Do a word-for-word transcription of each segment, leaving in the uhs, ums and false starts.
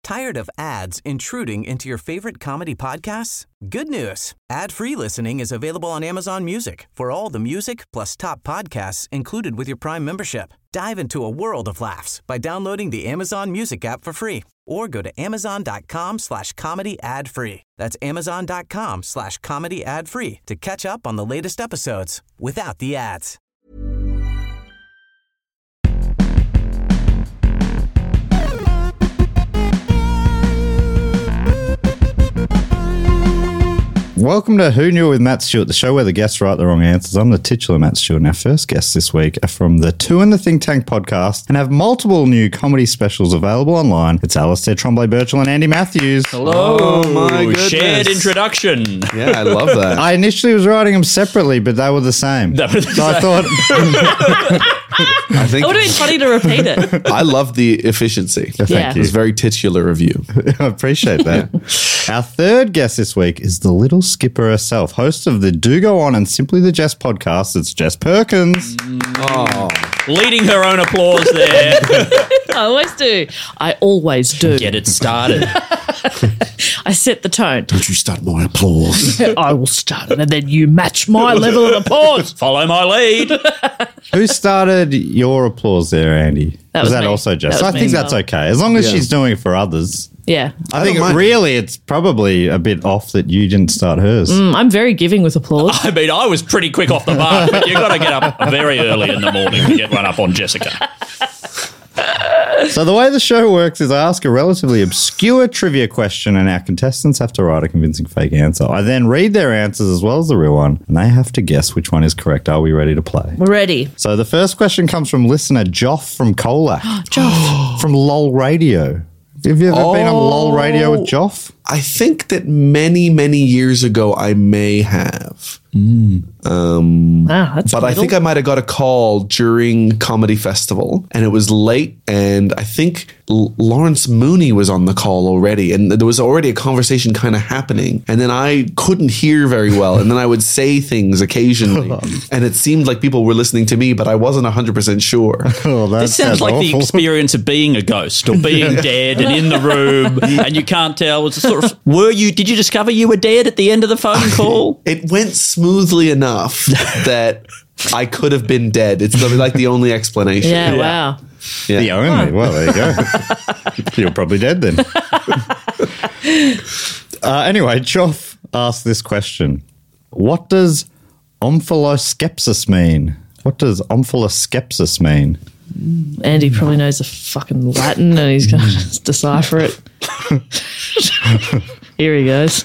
Tired of ads intruding into your favorite comedy podcasts? Good news. Ad-free listening is available on Amazon Music for all the music plus top podcasts included with your Prime membership. Dive into a world of laughs by downloading the Amazon Music app for free or go to amazon.com slash comedy ad free. That's amazon.com slash comedy ad free to catch up on the latest episodes without the ads. Welcome to Who Knew It with Matt Stewart, the show where the guests write the wrong answers. I'm the titular Matt Stewart, and our first guests this week are from the Two in the Think Tank podcast and have multiple new comedy specials available online. It's Alistair Tremblay-Birchall and Andy Matthews. Hello. Oh, my goodness. Shared introduction. Yeah, I love that. I initially was writing them separately, but they were the same. That was the so I same. thought... I think It would have been funny to repeat it. I love the efficiency. Thank Yeah. you. It's very titular of you. I appreciate that. Our third guest this week is the little skipper herself, host of the Do Go On and Simply the Jess podcast. It's Jess Perkins. Oh, Leading her own applause there. I always do. I always do. Get it started. I set the tone. don't you start my applause. I will start it, and then you match my level of applause. Follow my lead. Who started your applause there, Andy? That was was that me. also Jess? That was I think me. that's okay. As long as Yeah. she's doing it for others. Yeah. I, I think don't mind. really it's probably a bit off that you didn't start hers. Mm, I'm very giving with applause. I mean, I was pretty quick off the mark, but you've got to get up very early in the morning to get one up on Jessica. So the way the show works is I ask a relatively obscure trivia question and our contestants have to write a convincing fake answer. I then read their answers as well as the real one and they have to guess which one is correct. Are we ready to play? We're ready. So the first question comes from listener Joff from Colac. Joff. From LOL Radio. Have you ever been on LOL Radio with Joff? I think that many, many years ago I may have. Wow, that's But I think I might have got a call during Comedy Festival and it was late and I think L- Lawrence Mooney was on the call already and there was already a conversation kind of happening and then I couldn't hear very well and then I would say things occasionally and it seemed like people were listening to me but I wasn't one hundred percent sure. Oh, that This sounds like the awful. experience of being a ghost or being dead and in the room and you can't tell. It's a sort of, were you, did you discover you were dead at the end of the phone call? It went smoothly enough that I could have been dead. It's the- like the only explanation. Yeah, wow. Yeah. The only. Well, there you go. You're probably dead then. uh, anyway, Joff asked this question. What does omphaloscepsis mean? What does omphaloscepsis mean? Andy probably knows the fucking Latin and he's going to just decipher it. Here he goes.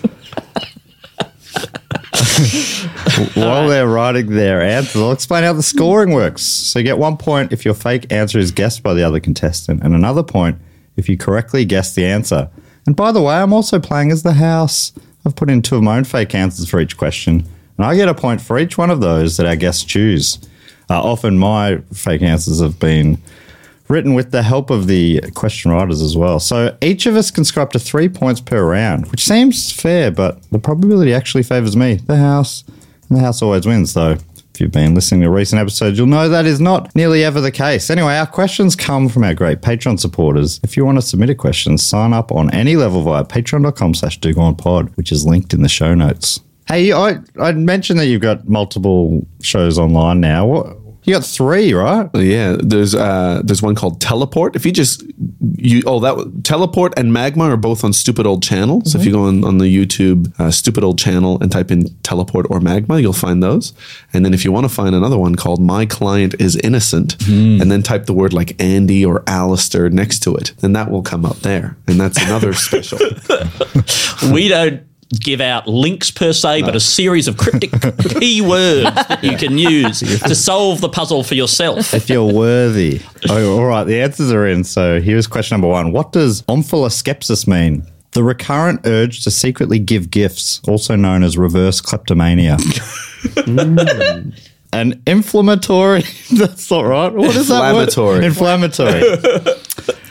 While they're writing their answers, I'll explain how the scoring works. So you get one point if your fake answer is guessed by the other contestant, and another point if you correctly guess the answer. And by the way, I'm also playing as the house. I've put in two of my own fake answers for each question, and I get a point for each one of those that our guests choose. Uh, often my fake answers have been written with the help of the question writers as well. So each of us can score up to three points per round, which seems fair, but the probability actually favours me, the house, and the house always wins, though. If you've been listening to recent episodes, you'll know that is not nearly ever the case. Anyway, our questions come from our great Patreon supporters. If you want to submit a question, sign up on any level via patreon.com slash dogonpod, which is linked in the show notes. Hey, I, I mentioned that you've got multiple shows online now. What, you got three, right? Yeah, there's uh, there's one called Teleport. If you just you oh that Teleport and Magma are both on Stupid Old Channel. So if you go on, on the YouTube uh, Stupid Old Channel and type in Teleport or Magma, you'll find those. And then if you want to find another one called My Client is Innocent, and then type the word like Andy or Alistair next to it, then that will come up there. And that's another special. We don't give out links per se, no. but a series of cryptic keywords that you can use to solve the puzzle for yourself. If you're worthy. Oh, all right, the answers are in. So here's question number one. What does omphaloscepsis mean? The recurrent urge to secretly give gifts, also known as reverse kleptomania. mm. An inflammatory, that's not right. What is that word? Inflammatory. Inflammatory.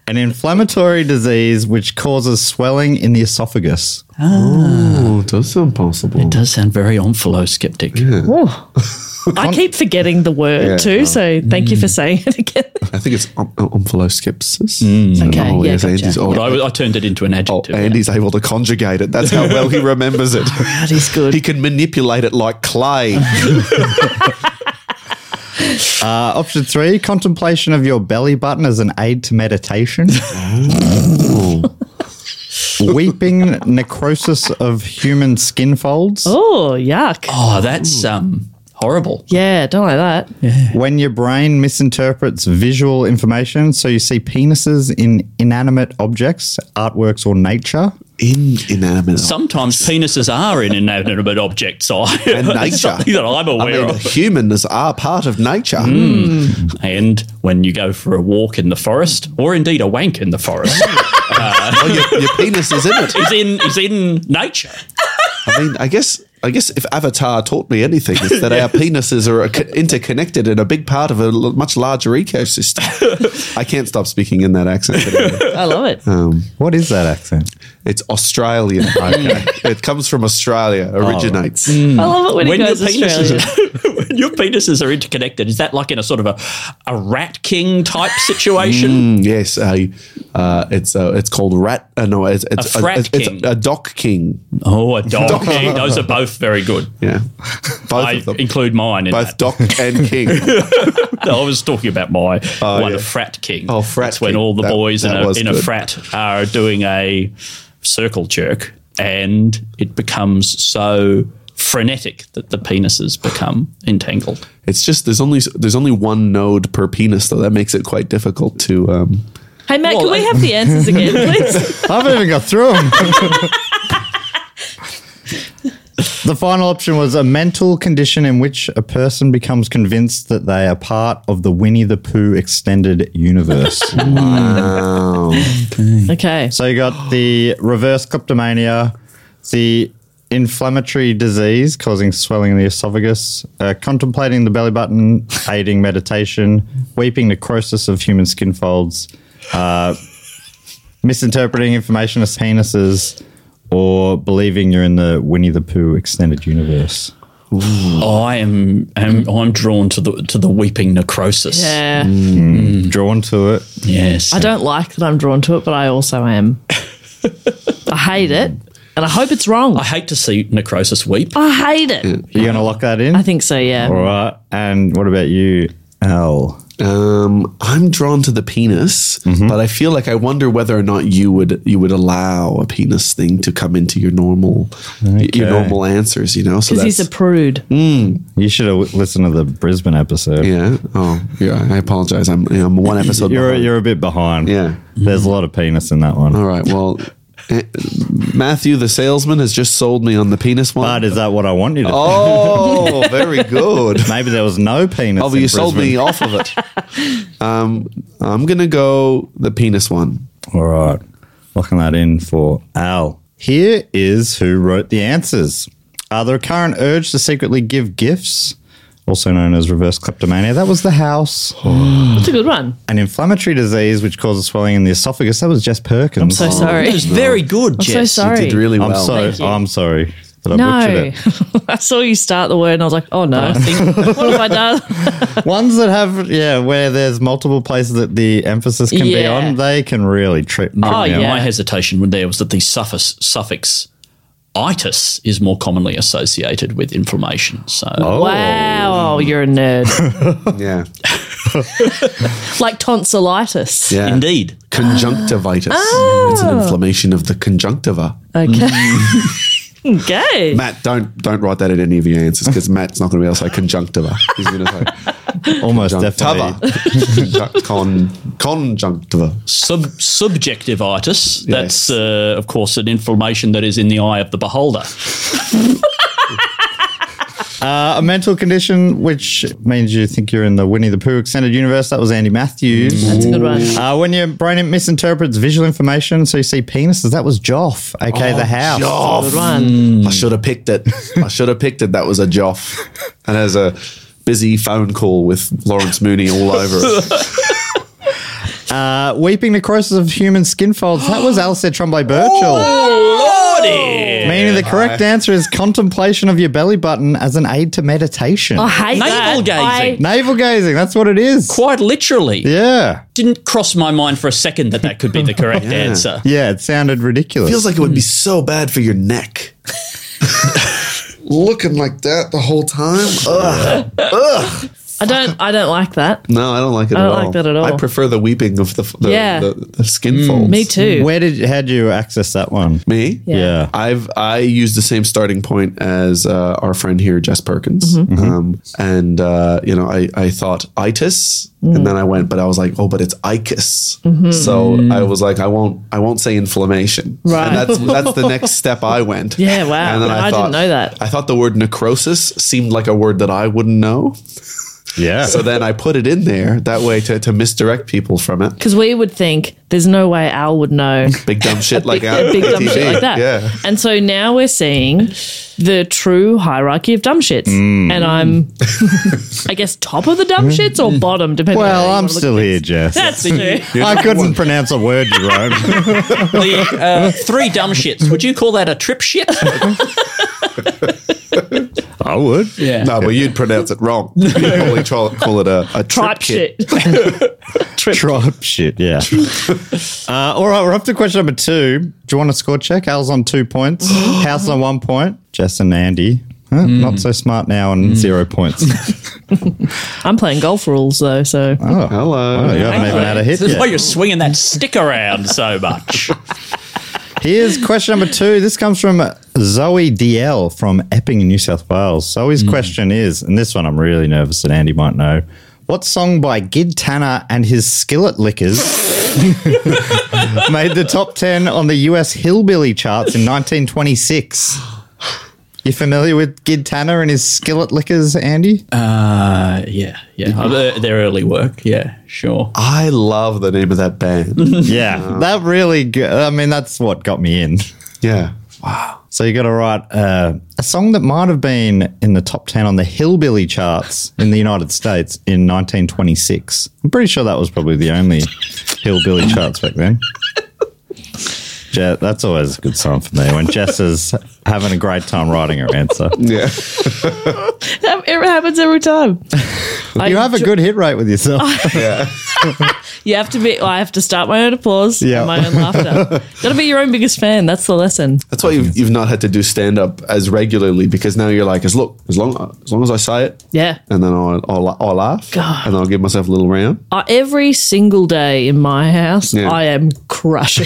An inflammatory disease which causes swelling in the esophagus. Oh, it does sound possible. It does sound very omphalosceptic. I keep forgetting the word Yeah, too, no. so thank you for saying it again. I think it's om- omphaloscepsis. Okay, oh, yeah, yes, gotcha. Andy's, oh, But I, I turned it into an oh, adjective. Andy's able to conjugate it. That's how well he remembers it. That is good. He can manipulate it like clay. Uh, option three, contemplation of your belly button as an aid to meditation. Weeping necrosis of human skin folds. Oh, yuck. Oh, that's um, horrible. Yeah, don't like that. When your brain misinterprets visual information, so you see penises in inanimate objects, artworks, or nature. In inanimate. Sometimes penises are in inanimate objects. I, And nature. It's something that I'm I aware mean, of. humans are part of nature. And when you go for a walk in the forest, or indeed a wank in the forest, Oh, your, your penis is in it. is in is in nature. I mean, I guess I guess if Avatar taught me anything, it's that our penises are co- interconnected and a big part of a l- much larger ecosystem. I can't stop speaking in that accent anymore. I love it. What is that accent? It's Australian. Okay. It comes from Australia, originates. I love it when, When he your, goes Australia. penises, when your penises are interconnected, is that like in a sort of a, a rat king type situation? Mm, yes, a, uh, it's uh, it's called rat. Uh, no, it's, it's A frat it's, it's king. a dock king. Oh, a dog king. Those are both very good. Yeah, both I of them. include mine in Both that. dock and king. No, I was talking about my one, yeah. a frat king. Oh, frat That's when king. all the That- boys in, that a, was in a good. frat are doing a circle jerk, and it becomes so frenetic that the penises become entangled. It's just there's only there's only one node per penis, though. That makes it quite difficult to. Um, Hey, Matt, Well, can we I- have the answers again, please? I haven't even got through them. The final option was a mental condition in which a person becomes convinced that they are part of the Winnie the Pooh extended universe. Okay. So you got the reverse kleptomania, the inflammatory disease causing swelling in the esophagus, uh, contemplating the belly button, aiding meditation, weeping necrosis of human skin folds, uh, misinterpreting information as penises, or believing you're in the Winnie the Pooh extended universe. I am, am I'm drawn to the to the weeping necrosis. Yeah. Drawn to it. Yes. I don't like that I'm drawn to it, but I also am. I hate it, and I hope it's wrong. I hate to see necrosis weep. I hate it. You're going to lock that in? I think so, yeah. All right. And what about you, Al? um, I'm drawn to the penis, but I feel like I wonder whether or not you would you would allow a penis thing to come into your normal your normal answers. You know, so Because that's he's a prude. You should have listened to the Brisbane episode. yeah. Oh, yeah. I apologize. I'm I'm one episode. You're, behind. you're a bit behind. Yeah. There's a lot of penis in that one. All right. Well, eh, Matthew, the salesman, has just sold me on the penis one. But is that what I want you to Oh, very good. do? Maybe there was no penis. Oh, but in you sold me Brisbane. off of it. Um, I'm gonna go the penis one. All right. Locking that in for Al. Here is who wrote the answers. Uh, the recurrent urge to secretly give gifts, also known as reverse kleptomania. That was the house. That's a good one. An inflammatory disease which causes swelling in the esophagus. That was Jess Perkins. I'm so sorry. It was very good, I'm so Jess. sorry. Did really I'm well. so Thank you. I'm sorry that I No. butchered it. I saw you start the word and I was like, oh no. What have I done? Ones that have, yeah, where there's multiple places that the emphasis can be Yeah. on, they can really trip. trip Oh, me up. yeah. My hesitation when there was that the suffix, suffix itis is more commonly associated with inflammation. So Wow, you're a nerd. Yeah. Like tonsillitis. Yeah. indeed. Conjunctivitis. Oh. It's an inflammation of the conjunctiva. Okay. Okay. Matt, don't don't write that in any of your answers because Matt's not going to be able to say conjunctiva. He's going to say Almost conjunctiva. definitely. Conjunct- Con, conjunctiva. Sub subjectivitis. Yes. That's uh, of course an inflammation that is in the eye of the beholder. Uh, a mental condition which means you think you're in the Winnie the Pooh extended universe. That was Andy Matthews. That's a good one. Uh, when your brain misinterprets visual information, so you see penises, that was Joff, aka the house. Good one. I should have picked it. I should have picked it. That was a Joff. And has a busy phone call with Lawrence Mooney all over it. Uh, weeping necrosis of human skin folds. That was Alistair Tremblay Birchall. Oh, Lordy. Meaning the correct answer is contemplation of your belly button as an aid to meditation. I hate Navel that. gazing. I- Navel gazing. That's what it is. Quite literally. Yeah. Didn't cross my mind for a second that that could be the correct answer. Yeah, it sounded ridiculous. Feels like it would be so bad for your neck. Looking like that the whole time. Ugh. Ugh. I don't. I don't like that. No, I don't like it I at don't all. like that at all. I prefer the weeping of the the, Yeah. the, the skin folds. Me too. Where did how did you access that one? Me? Yeah. Yeah. I've I used the same starting point as uh, our friend here, Jess Perkins, Mm-hmm. um, and uh, you know I I thought itis, Mm. and then I went, but I was like, oh, but it's icus. Mm-hmm. So I was like, I won't I won't say inflammation. Right. And that's that's the next step I went. Yeah, wow. And then I, I thought, didn't know that. I thought the word necrosis seemed like a word that I wouldn't know. Yeah. So then I put it in there that way to, to misdirect people from it. Because we would think there's no way Al would know Big dumb shit like a big dumb A T V. shit like that. Yeah. And so now we're seeing the true hierarchy of dumb shits. Mm. And I'm, I guess, top of the dumb shits or bottom, depending on how well, you I'm wanna look still at here, this. Jess. That's true. I couldn't pronounce a word you wrote. The uh, three dumb shits. Would you call that a trip shit? I would. Yeah. No, but you'd pronounce it wrong. You'd probably try, call it a, a trip Tripe kit. shit. Tribe shit, yeah. uh, all right, we're up to question number two. Do you want a score check? Al's on two points. House on one point. Jess and Andy. Huh, Not so smart now on zero points. I'm playing golf rules, though, so. Oh, Hello. oh, you haven't even had a hit This is why yet. you're swinging that stick around so much. Here's question number two. This comes from Zoe D L from Epping in New South Wales. Zoe's question is, and this one I'm really nervous that Andy might know, what song by Gid Tanner and his Skillet Lickers made the top ten on the U S Hillbilly charts in nineteen twenty-six? You familiar with Gid Tanner and his Skillet Lickers, Andy? Uh, yeah, yeah. Uh, their, their early work, yeah, sure. I love the name of that band. Yeah, that really, g- I mean, that's what got me in. Yeah. So you got to write uh, a song that might have been in the top ten on the Hillbilly charts in the United States in nineteen twenty-six. I'm pretty sure that was probably the only Hillbilly charts back then. Je- that's always a good sign for me when Jess is having a great time writing her answer. Yeah. It happens every time. You have a good hit rate with yourself. Yeah. You have to be, I have to start my own applause Yeah. and my own laughter. Got to be your own biggest fan. That's the lesson. That's why you've, you've not had to do stand up as regularly because now you're like, as look, as long as long as I say it, Yeah. and then I'll, I'll, I'll laugh, God. and then I'll give myself a little round. Uh, every single day in my house, Yeah. I am crushing.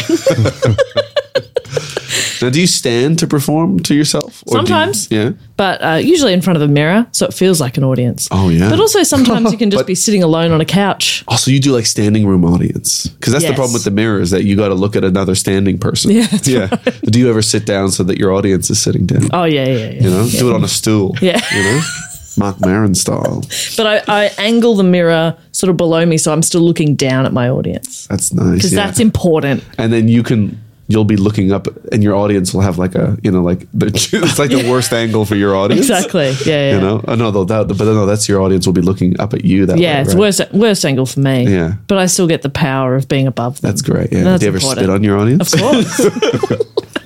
Now, do you stand to perform to yourself? Or do you- Sometimes. yeah. But uh, usually in front of a mirror, so it feels like an audience. Oh, yeah. But also sometimes you can just But- be sitting alone on a couch. Also, you do like standing room audience because that's the Yes. problem with the mirror is that you got to look at another standing person. Yeah, that's yeah. Do you ever sit down so that your audience is sitting down? Oh, yeah, yeah, yeah. You know, do it on a stool. Yeah. You know, Mark Maron style. But I, I angle the mirror sort of below me, so I'm still looking down at my audience. That's nice. Because yeah. that's important. And then you can, you'll be looking up, and your audience will have like a, you know, like the, it's like the worst angle for your audience. Exactly. Yeah, yeah. You know, I know they'll doubt, but no, that's your audience will be looking up at you. That Yeah, way, it's right? worst worst angle for me. Yeah. But I still get the power of being above them. That's great. Yeah. That's Do you ever important. spit on your audience? Of course.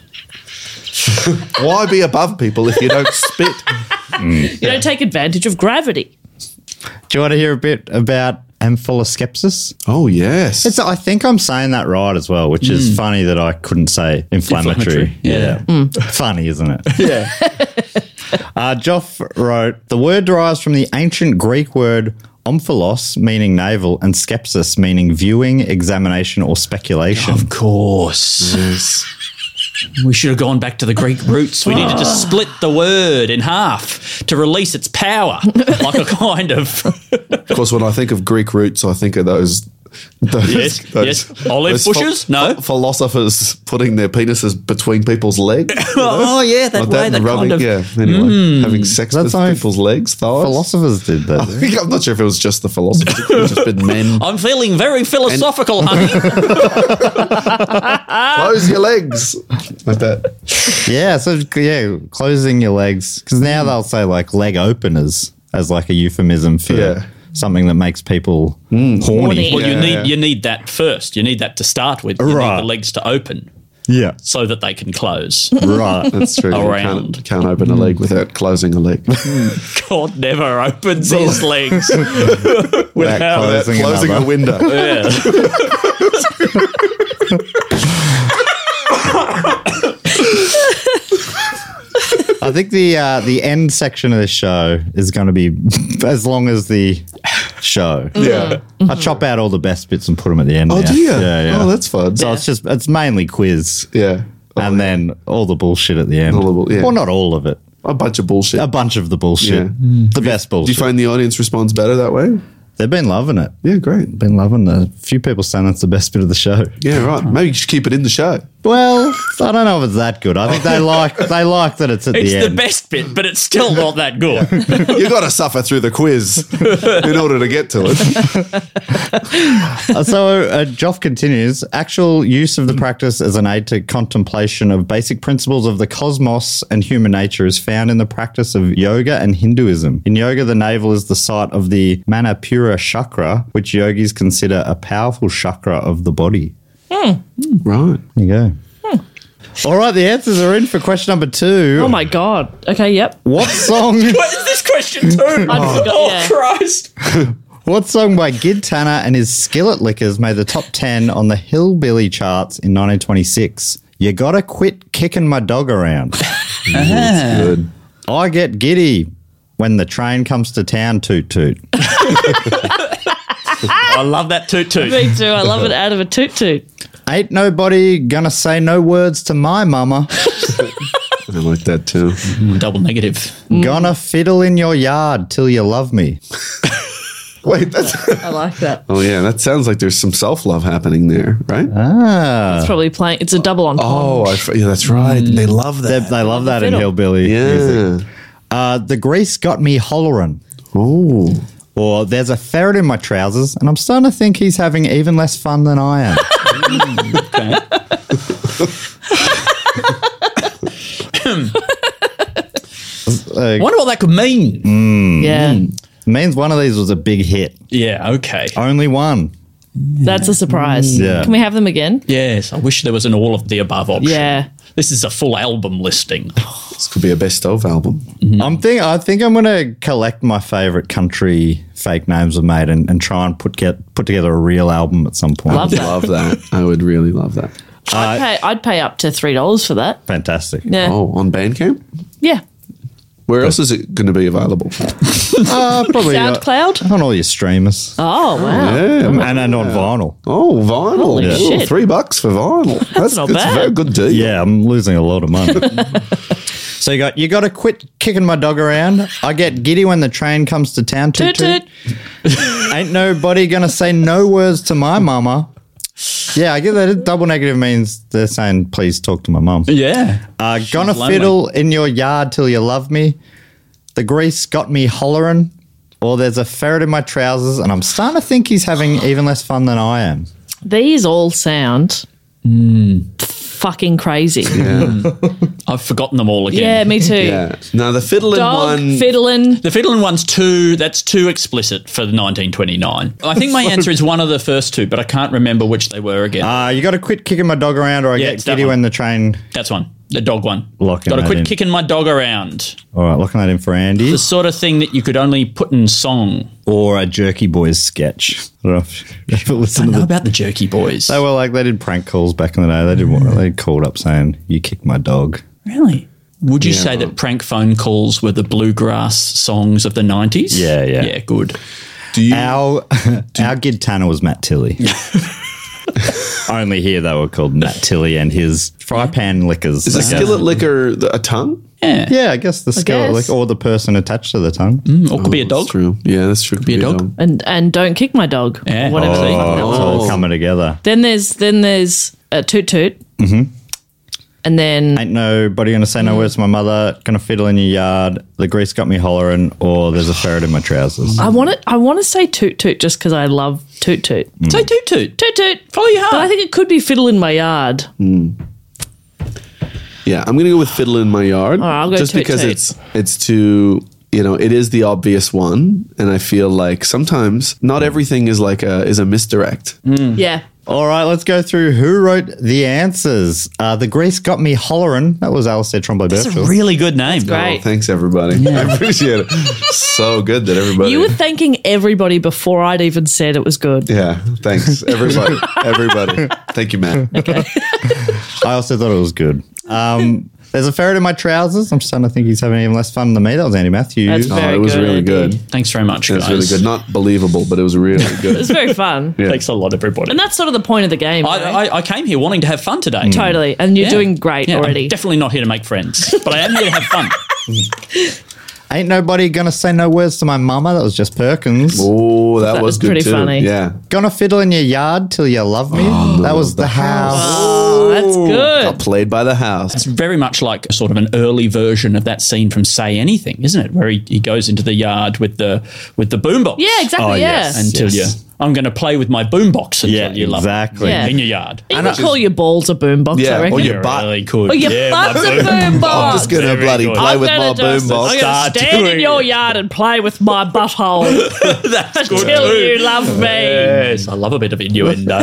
Why be above people if you don't spit? You don't take advantage of gravity. Do you want to hear a bit about amphiloskepsis? Oh yes. It's, I think I'm saying that right as well, which is funny that I couldn't say inflammatory. Inflammatory, yeah. Funny, isn't it? yeah. Uh, Joff wrote, the word derives from the ancient Greek word omphalos, meaning navel, and skepsis, meaning viewing, examination, or speculation. Of course. Yes. We should have gone back to the Greek roots. We needed to split the word in half to release its power, like a kind of Of course, when I think of Greek roots, I think of those. those Yes, yes. Olive bushes? No. ph- philosophers putting their penises between people's legs. oh yeah, that Like way, and that rubbing, kind of. yeah. Anyway, having sex That's with something people's legs, thighs. Philosophers did that. I think, I'm not sure if it was just the philosophers. It could have just been men. I'm feeling very philosophical, honey. Close your legs like that. Yeah, so yeah, closing your legs. Because now they'll say like leg openers as like a euphemism for Yeah. something that makes people Horny. horny. Well, you Yeah, need yeah. you need that first. You need that to start with. You Right. need the legs to open Yeah, so that they can close. right. That's true. You Around. can't, can't open a leg without closing a leg. God never opens his legs Without without closing closing another. a window. Yeah. I think the uh, the end section of the show is going to be as long as the show. Yeah. I chop out all the best bits and put them at the end. Oh, now. do you? Yeah, yeah. Oh, that's fun. so it's just it's mainly quiz. Yeah. And then all the bullshit at the end. All the bull- yeah. Well, not all of it. A bunch of bullshit. A bunch of the bullshit. Yeah. The best Do you bullshit. find the audience responds better that way? They've been loving it. Yeah, great. Been loving it. A few people saying that's the best bit of the show. Yeah, right. Maybe you should keep it in the show. Well, I don't know if it's that good. I think they like they like that it's at It's the the end. best bit, but it's still not that good. You got to suffer through the quiz in order to get to it. Uh, so uh, Joff continues, actual use of the practice as an aid to contemplation of basic principles of the cosmos and human nature is found in the practice of yoga and Hinduism. In yoga, the navel is the site of the Manipura chakra, which yogis consider a powerful chakra of the body. Right. There you go. All right, the answers are in for question number two. Oh my god. Okay, yep. What song? What is this question too? I forgot, oh, yeah. Christ. What song by Gid Tanner and his Skillet Lickers made the top ten on the Hillbilly charts in nineteen twenty-six? You gotta quit kicking my dog around. That's good. I get giddy when the train comes to town, toot toot. I love that toot toot. Me too. I love it out of a toot toot. Ain't nobody gonna say no words to my mama. I like that too. Double negative. Gonna fiddle in your yard till you love me. Wait, that's. I like that. Oh, yeah. That sounds like there's some self love happening there, right? Ah. It's probably playing. It's a double on. Oh, I, f- yeah, that's right. They love They, that. they love that in Fiddle. Hillbilly music. Yeah. Uh, the grease got me hollerin'. Oh. Or there's a ferret in my trousers, and I'm starting to think he's having even less fun than I am. Okay. Uh, I wonder what that could mean. Yeah. means one of these was a big hit. Yeah, okay. Only one. That's a surprise. Yeah. Can we have them again? Yes, I wish there was an all of the above option. Yeah. This is a full album listing. This could be a best of album. I'm think I think I'm gonna collect my favorite country fake names I've made and, and try and put get put together a real album at some point. Love that. Love that. I would really love that. I'd, pay, I'd pay up to three dollars for that. Fantastic. Yeah. Oh, on Bandcamp? Yeah. Where else is it going to be available? Uh, probably uh, SoundCloud? on all your streamers Oh, wow. Yeah. and, and on vinyl. Oh, vinyl. Holy Oh, shit. Three bucks for vinyl. That's, not that's a bad. very good deal. Yeah, I'm losing a lot of money. So you got you got to quit kicking my dog around. I get giddy when the train comes to town. Toot, Toot toot. toot. Ain't nobody gonna say no words to my mama. Yeah, I get that. Double negative means they're saying please talk to my mum. Yeah. Uh, gonna lonely. fiddle in your yard till you love me. The grease got me hollering. Or there's a ferret in my trousers, and I'm starting to think he's having even less fun than I am. These all sound fucking crazy. Yeah, I've forgotten them all again. me too. Yeah. Now, the fiddling Dog, one. fiddling. The fiddling one's too, that's too explicit for nineteen twenty-nine. I think my answer is one of the first two, but I can't remember which they were again. Uh, you got to quit kicking my dog around, or I Yeah, get it's that giddy one. when the train. That's one. The dog one. Locking Got to that quit in. kicking my dog around. All right, locking that in for Andy. The sort of thing that you could only put in song. Or a Jerky Boys sketch. I don't know if you ever I listened to know the. about the Jerky Boys. They were like, they did prank calls back in the day. They did what? They called up saying, you kicked my dog. Really? Would you Yeah, say well- that prank phone calls were the bluegrass songs of the nineties? Yeah, yeah. Yeah, good. Do you. Our, our Gid Tanner was Matt Tilley. Only here they were called Matt Tilley and his fry pan lickers. Is a I guess. skillet liquor the- a tongue? Yeah. Yeah, I guess the skillet guess. lick or the person attached to the tongue. Or could be a That's dog. true. Yeah, that's true. Could be a dog. And and don't kick my dog. Yeah. Or whatever. Oh. the fuck Oh, that it's was. all coming together. Then there's then there's a toot toot. Mm-hmm. And then Ain't nobody gonna say no words to my mother. Gonna fiddle in your yard. The grease got me hollering. Or there's a ferret in my trousers. I want to I want to say toot toot just because I love toot toot. Say toot toot. Toot toot. Follow your heart. But I think it could be fiddle in my yard. Yeah, I'm going to go with fiddle in my yard. right, I'll go just toot because toot. it's it's too you know, it is the obvious one, and I feel like sometimes not everything is like a is a misdirect. Yeah. All right, let's go through who wrote the answers. Uh, the Grease Got Me Hollerin'. That was Alistair Trombley It's a Birchall. really good name. great. Oh, thanks everybody. I appreciate it. So good that everybody. You were thanking everybody before I'd even said it was good. yeah, thanks everybody. everybody. Thank you, Matt. I also thought it was good. Um, there's a ferret in my trousers. I'm starting to think he's having even less fun than me. That was Andy Matthews. That's Oh, very it was good, really Andy. good. Thanks very much, It was guys. really good. Not believable, but it was really It good. was very fun. Yeah. Thanks a lot, everybody. And that's sort of the point of the game. I, right? I, I came here wanting to have fun today. Totally. And you're Yeah. doing great Yeah, I'm already. definitely not here to make friends, but I am here to have fun. Ain't nobody gonna say no words to my mama. That was just Perkins. Oh, that, That was was good pretty too. funny. Yeah. Gonna fiddle in your yard till you love me. that was the house. Oh, that's good. Got played by the house. It's very much like sort of an early version of that scene from Say Anything, isn't it? Where he, he goes into the yard with the with the boombox. Yeah, exactly. Oh, yeah. yes. Until Yes. you, I'm going to play with my boombox until Yeah, you love exactly. me. Yeah. In your yard. You can call your balls a boombox, Yeah, I reckon. or your You're butt. really cool. Oh, your Yeah, my butt's a boom- boombox. I'm just gonna Very bloody good. play I'm with gonna my just- boombox. I'm going Start to stand in doing your it. yard and play with my butthole That's good until too. you love me. Yes, I love a bit of innuendo.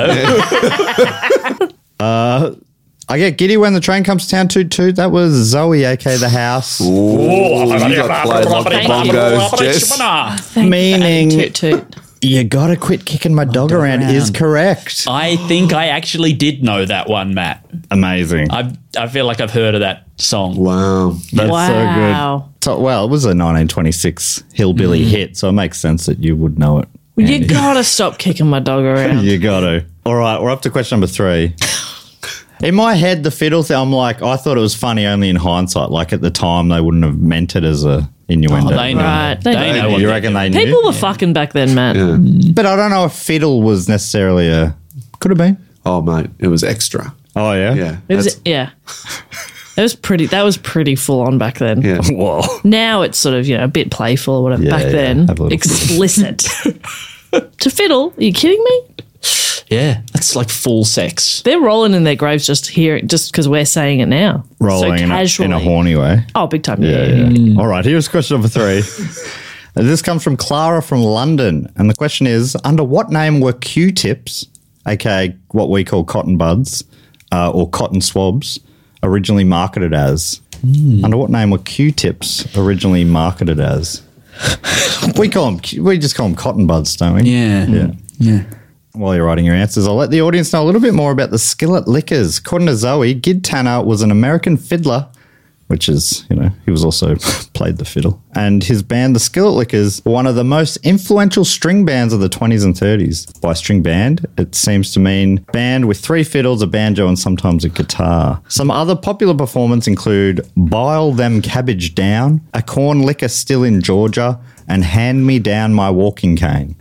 I get giddy when the train comes to town. Toot toot. That was Zoe, aka the house. Ooh, you got played like the Thank you. bongos, Jess. Meaning Toot toot. you gotta quit kicking my dog, dog around, is around. correct. I think I actually did know that one, Matt. Amazing. I I feel like I've heard of that song. Wow. That's Wow. so good. So, well, it was a nineteen twenty-six hillbilly hit, so it makes sense that you would know it. You Andy. gotta stop kicking my dog around. You got to. All right, we're up to question number three. In my head, the fiddle thing, I'm like, I thought it was funny only in hindsight. Like at the time, they wouldn't have meant it as a innuendo. Oh, they know. Right, They, they know. know. what You they're reckon doing. they knew? People were fucking back then, Matt. Yeah. But I don't know if fiddle was necessarily a. Could have been. Oh, mate, it was extra. Oh, yeah? Yeah. It was, That's- yeah. That was pretty. That was pretty full on back then. yeah. Whoa. Now it's sort of you know a bit playful or whatever. Yeah, back yeah. then, Have a little- explicit. To fiddle? Are you kidding me? Yeah, that's like full sex. They're rolling in their graves just hearing just because we're saying it now. Rolling so in, a, casually. in a horny way. Oh, big time. Yeah, Yeah, yeah, yeah. yeah. All right, here's question number three. This comes from Clara from London. And the question is, under what name were Q-tips, aka what we call cotton buds, uh, or cotton swabs, originally marketed as? Under what name were Q-tips originally marketed as? we call them, we just call them cotton buds, don't we? Yeah. Yeah. Yeah. While you're writing your answers, I'll let the audience know a little bit more about the Skillet Lickers. According to Zoe, Gid Tanner was an American fiddler, which is, you know, he was also played the fiddle. And his band, the Skillet Lickers, were one of the most influential string bands of the twenties and thirties. By string band, it seems to mean band with three fiddles, a banjo, and sometimes a guitar. Some other popular performances include Bile Them Cabbage Down, A Corn Licker Still in Georgia, and Hand Me Down My Walking Cane.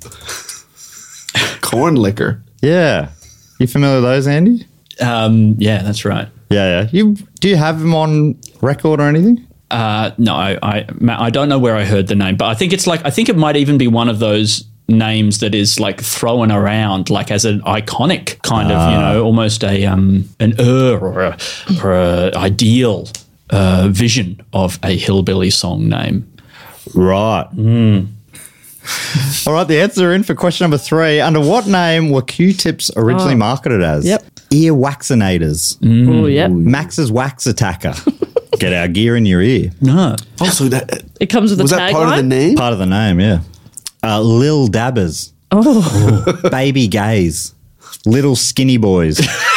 Corn liquor. Yeah. You familiar with those, Andy? Um, yeah, that's right. Yeah, yeah. You do you have them on record or anything? Uh, no, I, I Matt, I don't know where I heard the name, but I think it's like I think it might even be one of those names that is like thrown around like as an iconic kind of you know almost a um an er or a or a ideal uh, vision of a hillbilly song name. Right. All right, the answer in for question number three. Under what name were Q-tips originally Oh. marketed as? Yep. Ear waxinators. Oh, yep. Max's Wax Attacker. Get our gear in your ear. No, Also, that It comes with was a that part of the tagline. name? Part of the name, yeah. Uh, Lil Dabbers. Oh, Baby Gays. Little Skinny Boys.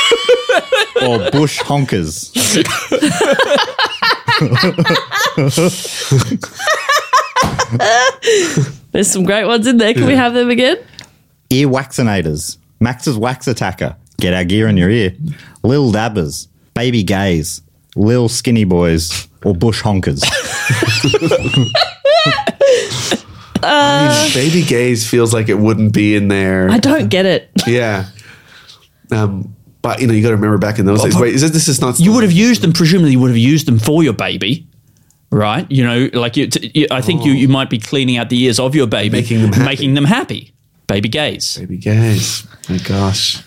Or Bush Honkers. there's some great ones in there. Can we have them again? Ear Waxinators. Max's Wax Attacker. Get our gear in your ear. Lil Dabbers. Baby Gays. Lil Skinny Boys. Or Bush Honkers. I mean, Baby Gaze feels like it wouldn't be in there. I don't get it. Yeah. Um, but you know, you got to remember back in those days. Wait, is it, this is not. you would have used them. Presumably, you would have used them for your baby, right? You know, like you. T- you I think you you might be cleaning out the ears of your baby, Making them happy. making them happy. Baby gaze. Baby Gaze. My gosh.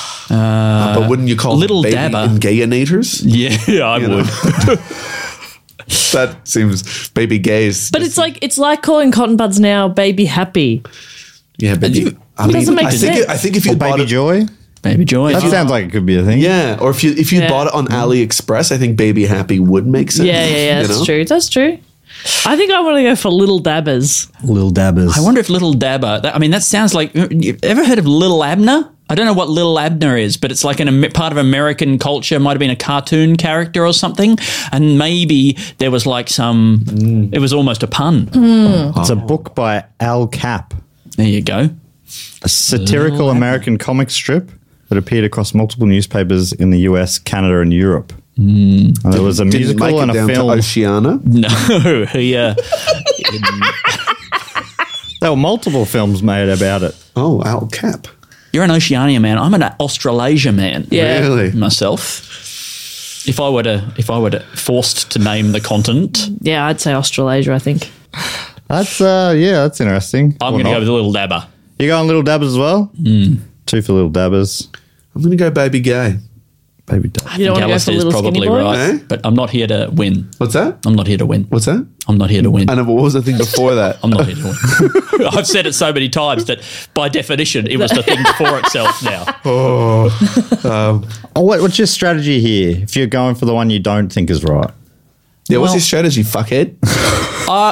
Uh, but wouldn't you call Little them baby dabber. engayinators? Yeah, I You would. know. That seems baby gaze. But it's like it's like calling cotton buds now baby happy. yeah, baby. I It doesn't make I think sense. It, I think if you Or bought Baby it, Joy. Baby Joy. That sounds like it could be a thing. yeah, or if you if you Yeah. bought it on AliExpress, I think baby happy would make sense. Yeah, yeah, yeah. you That's know? true. That's true. I think I want to go for little dabbers. Little dabbers. I wonder if Little Dabber, that, I mean, that sounds like, you ever heard of Little Abner? I don't know what Little Abner is, but it's like an Am- part of American culture. It might have been a cartoon character or something. And maybe there was like some, it was almost a pun. It's a book by Al Cap, There you go. a satirical American comic strip that appeared across multiple newspapers in the U S, Canada, and Europe. And there was a Didn't musical make it and a down film. to Oceania. No, he, uh, There were multiple films made about it. Oh, Al Cap. you're an Oceania man. I'm an Australasia man. Yeah. Really? Myself. If I were to, if I were to, forced to name the continent, Yeah, I'd say Australasia, I think. That's uh, yeah, that's interesting. I'm Or going to not. go with Little Dabber. You going Little Dabbers as well? Two for Little Dabbers. I'm going to go baby gay. Baby Dab. You don't want to go Alice for is little skinny probably boy? right, Eh? but I'm not here to win. What's that? I'm not here to win. What's that? I'm not here to win. I know, but what was the thing before that? I'm not here to win. I've said it so many times that by definition, it was the thing before itself now. Oh, what, what's your strategy here? If you're going for the one you don't think is right, Yeah, what's Well- your strategy, fuckhead? Uh,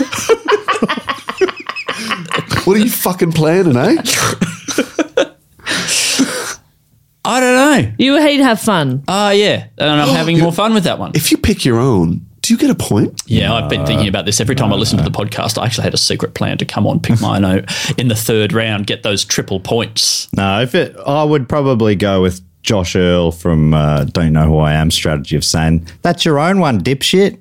What are you fucking planning, eh? I don't know. You hate to have fun. Oh, yeah. And I'm having more fun with that one. If you pick your own, do you get a point? Yeah, I've been thinking about this every time I listen to the podcast. I actually had a secret plan to come on, pick my note in the third round, get those triple points. no. If it, I would probably go with Josh Earl from uh, Don't Know Who I Am strategy of saying that's your own one, dipshit.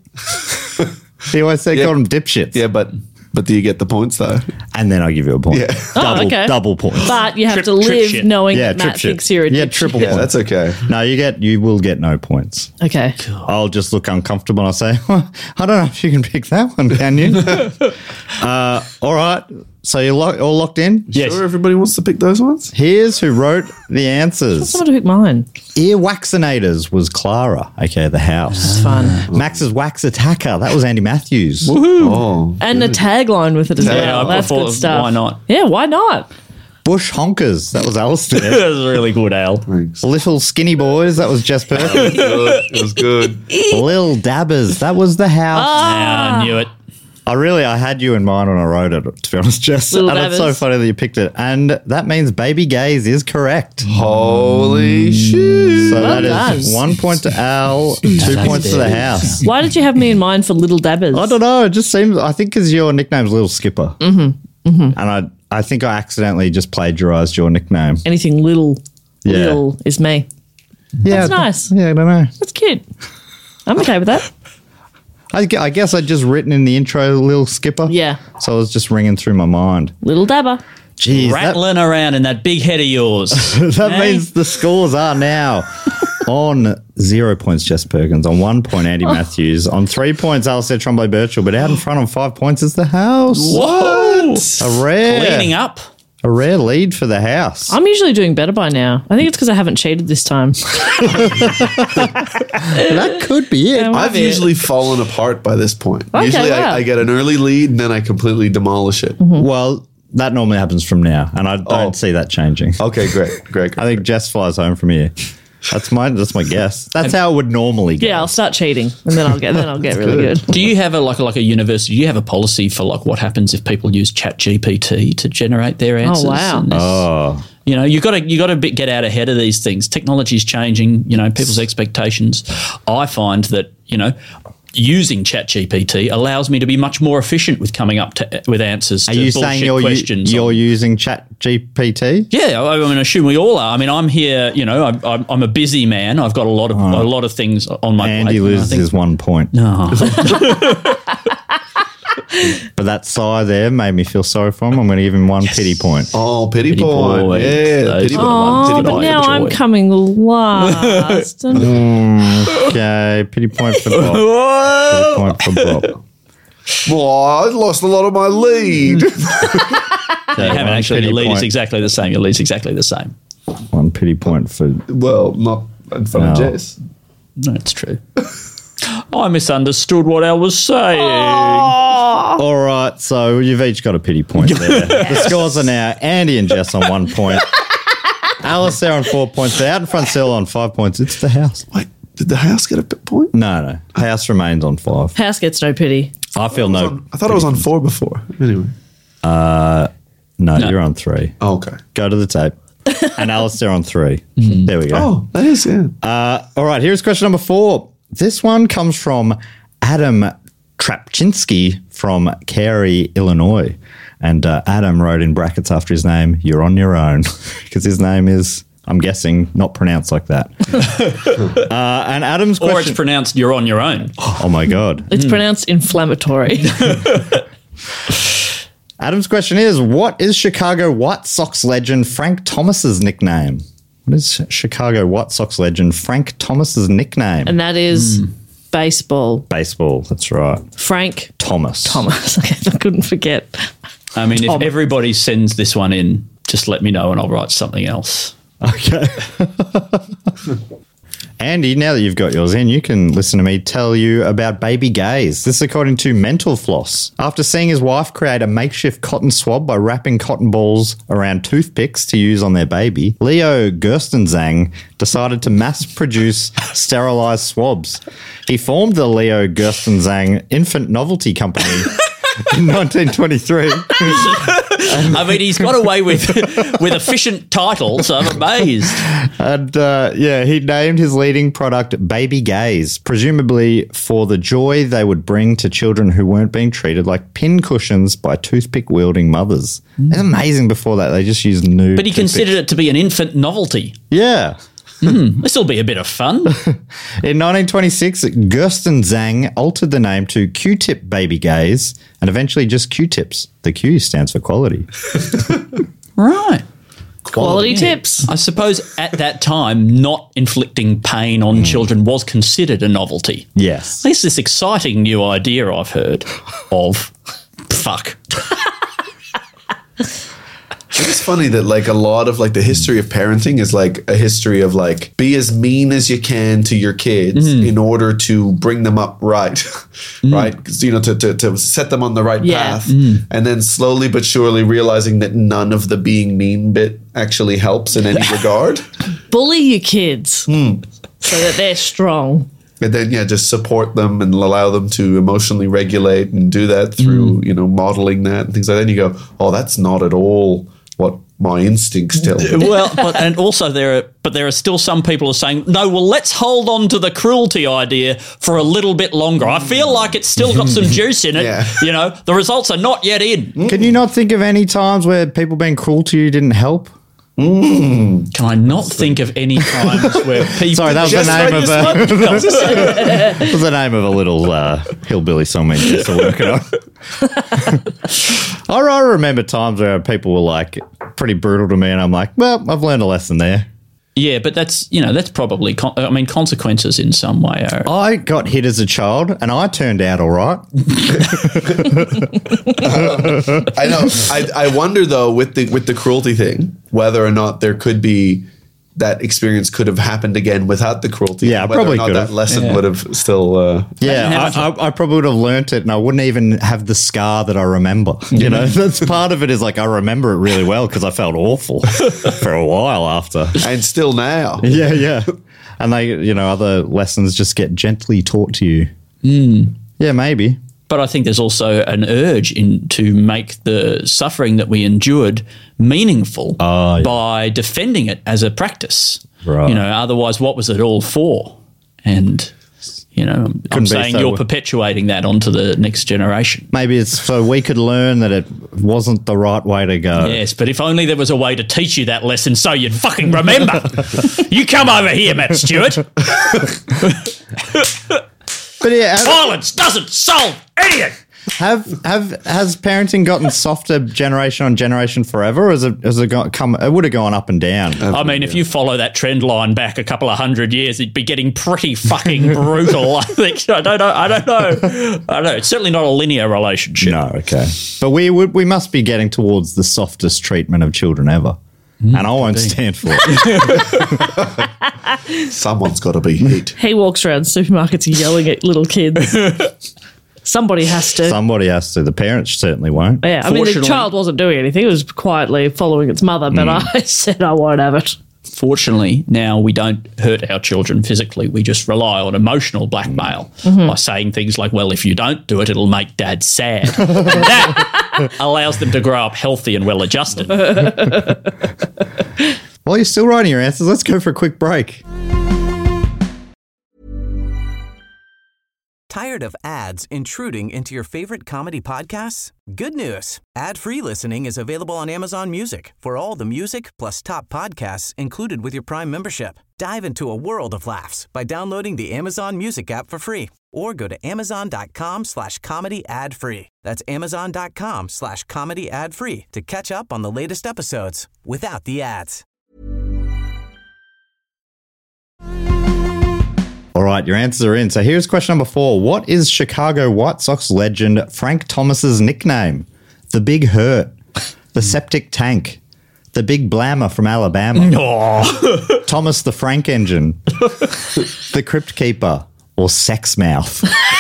He always say Yeah. call them dipshits. Yeah, but but do you get the points though? And then I give you a point. Yeah. Double, Oh, okay. double points. But you have Trip- to trip live shit. knowing yeah, that Matt trip shit. thinks you're a yeah, dipshit. triple Yeah, points. that's okay. No, you get you will get no points. Okay. I'll just look uncomfortable and I'll say, I don't know if you can pick that one, can you? uh, all right. So you're lock, all locked in? Yes. Sure, everybody wants to pick those ones. Here's who wrote the answers. Someone to pick mine. Earwaxinators was Clara, aka the house. It's fun. Max's Wax Attacker, that was Andy Matthews. Oh, And a tagline with it as Yeah, well. I That's thought, good stuff. why not? Yeah, why not? Bush Honkers, that was Alistair. That was really good, Al. thanks. Little Skinny Boys, that was Jess Perkins. Good. It was good. Lil Dabbers, that was the house. Now I knew it. I really, I had you in mind when I wrote it, to be honest, Jess. Little and it's so Dabbers. funny that you picked it. And that means Baby Gaze is correct. Holy shit! So Well that is done. one point to Al, two points to the house. Why did you have me in mind for little dabbers? I don't know. It just seems. I think because your nickname's Little Skipper, mm-hmm. Mm-hmm. and I, I think I accidentally just plagiarized your nickname. Anything little, Yeah. little is me. Yeah, That's nice. Yeah, I don't know. That's cute. I'm okay with that. I, gu- I guess I'd just written in the intro Little Skipper. Yeah. So it was just ringing through my mind. Little dabber. Jeez, that, Rattling around in that big head of yours. that Hey? means the scores are now on zero points, Jess Perkins. On one point, Andy Matthews. On three points, Alistair Tremblay Birchall. But out in front on five points is the house. Whoa! A rare, Cleaning up. a rare lead for the house. I'm usually doing better by now. I think it's because I haven't cheated this time. That could be it. Yeah, I've Maybe. usually fallen apart by this point. Okay, usually, wow. I, I get an early lead and then I completely demolish it. Well, that normally happens from now, and I don't Oh. see that changing. Okay, great, great. great. I think Jess flies home from here. That's my that's my guess. That's how it would normally go. Yeah, I'll start cheating, and then I'll get then I'll get really good. Do you have a like a, like a university? Do you have a policy for like what happens if people use Chat G P T to generate their answers? wow. And this- Oh, You know, you got to you got to get out ahead of these things. Technology's changing. You know, people's expectations. I find that you know, using Chat G P T allows me to be much more efficient with coming up to, with answers. are to you bullshit saying you're u- questions? you're on- using Chat G P T? Yeah, I, I mean, I assume we all are. I mean, I'm here. You know, I'm, I'm, I'm a busy man. I've got a lot of a lot of things on my Andy plate. and I loses think- his one point. No. But that sigh there made me feel sorry for him. I'm going to give him one pity point. Oh, pity, Pity point. point. Yeah, Those pity are the point. ones. Oh, Did but I now enjoy I'm it? coming last. Okay, pity point for Bob. Pity point for Bob. Well, I lost a lot of my lead. You Okay, haven't one actually. pity Your lead is point- exactly the same. Your lead's exactly the same. One pity point for. well, not in front of No. Jess. No, it's true. I misunderstood what Elle was saying. All right, so you've each got a pity point there. The scores are now Andy and Jess on one point. Alistair on four points. They're out in front still on five points. It's the house. Wait, did the house get a bit point? No, no. House remains on five. House gets no pity. I feel no. I thought I was on four before. Anyway. No, No. you're on three. Oh, okay. Go to the tape. And Alistair on three. There we go. Oh, that is, yeah. Uh, all right, here's question number four. This one comes from Adam Trapchinsky from Cary, Illinois. And uh, Adam wrote in brackets after his name, "You're on your own," because his name is, I'm guessing, not pronounced like that. uh, and Adam's question... Or it's pronounced "you're on your own." Oh, my God. It's pronounced inflammatory. Adam's question is, what is Chicago White Sox legend Frank Thomas's nickname? What is Chicago White Sox legend Frank Thomas's nickname? And that is baseball. Baseball, that's right. Frank Thomas. Thomas. Okay, I couldn't forget. I mean, Tom. if everybody sends this one in, just let me know and I'll write something else. Okay. Andy, now that you've got yours in, you can listen to me tell you about baby gaze. This is according to Mental Floss. After seeing his wife create a makeshift cotton swab by wrapping cotton balls around toothpicks to use on their baby, Leo Gerstenzang decided to mass produce sterilized swabs. He formed the Leo Gerstenzang Infant Novelty Company in nineteen twenty-three. I mean, he's got away with with efficient titles, so I'm amazed. And uh, yeah, he named his leading product Baby Gaze, presumably for the joy they would bring to children who weren't being treated like pin cushions by toothpick-wielding mothers. Mm. It's amazing before that. They just used new But he toothpicks. considered it to be an infant novelty. Yeah. This will be a bit of fun. In nineteen twenty-six, Gerstenzang altered the name to Q-Tip Baby Gaze and eventually just Q-Tips. The Q stands for quality. Right. Quality tips. I suppose at that time, not inflicting pain on children was considered a novelty. Yes. At least this exciting new idea I've heard of. Fuck. It's funny that like a lot of like the history of parenting is like a history of like be as mean as you can to your kids Mm. in order to bring them up right, Mm. right? 'Cause, you know, to, to to set them on the right Yeah. path, and then slowly but surely realizing that none of the being mean bit actually helps in any regard, Bully your kids so that they're strong. and then yeah, just support them and allow them to emotionally regulate and do that through you know modeling that and things like that. And you go, oh, that's not at all what my instincts tell me. Well, but and also there are, but there are still some people who are saying, no, well, let's hold on to the cruelty idea for a little bit longer. I feel like it's still got some juice in it. Yeah. You know, the results are not yet in. Can you not think of any times where people being cruel to you didn't help? Can I not think of any times where people... Sorry, that was the Just name like of this a, one. that was the name of a little uh, hillbilly song we used to work it on. I I remember times where people were like pretty brutal to me, and I'm like, well, I've learned a lesson there. Yeah, but that's, you know, that's probably, con- I mean, consequences in some way are... I got hit as a child, and I turned out all right. I know. I, I wonder though with the with the cruelty thing whether or not there could be that experience could have happened again without the cruelty. Yeah, whether probably or not could that have. lesson Yeah. would have still. Uh, Yeah, have I, I, I probably would have learnt it, and I wouldn't even have the scar that I remember. You know, that's part of it. Is like I remember it really well because I felt awful for a while after. and still now. Yeah, yeah, and they, you know, other lessons just get gently taught to you. Mm. Yeah, maybe. But I think there's also an urge in to make the suffering that we endured meaningful Oh, yeah. by defending it as a practice. Right. You know, otherwise, what was it all for? And, you know, I'm Couldn't be saying so- you're perpetuating that onto the next generation. Maybe it's so we could learn that it wasn't the right way to go. Yes, but if only there was a way to teach you that lesson so you'd fucking remember. You come over here, Matt Stewart. But yeah, have, Violence doesn't solve anything. have have has parenting gotten softer generation on generation forever, or has it has it got, come? It would have gone up and down. I mean, if you follow that trend line back a couple of hundred years, it'd be getting pretty fucking brutal. I think. I don't know. I don't know. I don't know. It's certainly not a linear relationship. No, okay, but we would we must be getting towards the softest treatment of children ever. and I won't stand for it. Someone's got to be hit. He walks around supermarkets yelling at little kids. Somebody has to. Somebody has to. The parents certainly won't. Yeah, I mean, the Fortunately- child wasn't doing anything. It was quietly following its mother, but I said I won't have it. Fortunately, now we don't hurt our children physically. We just rely on emotional blackmail by saying things like, well, if you don't do it, it'll make dad sad. And that allows them to grow up healthy and well-adjusted. While you're still writing your answers, let's go for a quick break. Tired of ads intruding into your favorite comedy podcasts? Good news. Ad-free listening is available on Amazon Music for all the music plus top podcasts included with your Prime membership. Dive into a world of laughs by downloading the Amazon Music app for free or go to amazon.com slash comedy ad free. That's amazon.com slash comedy ad free to catch up on the latest episodes without the ads. All right, your answers are in. So here's question number four. What is Chicago White Sox legend Frank Thomas's nickname? The Big Hurt, the Septic Tank, the Big Blammer from Alabama, Thomas the Frank Engine, the Crypt Keeper, or Sex Mouth?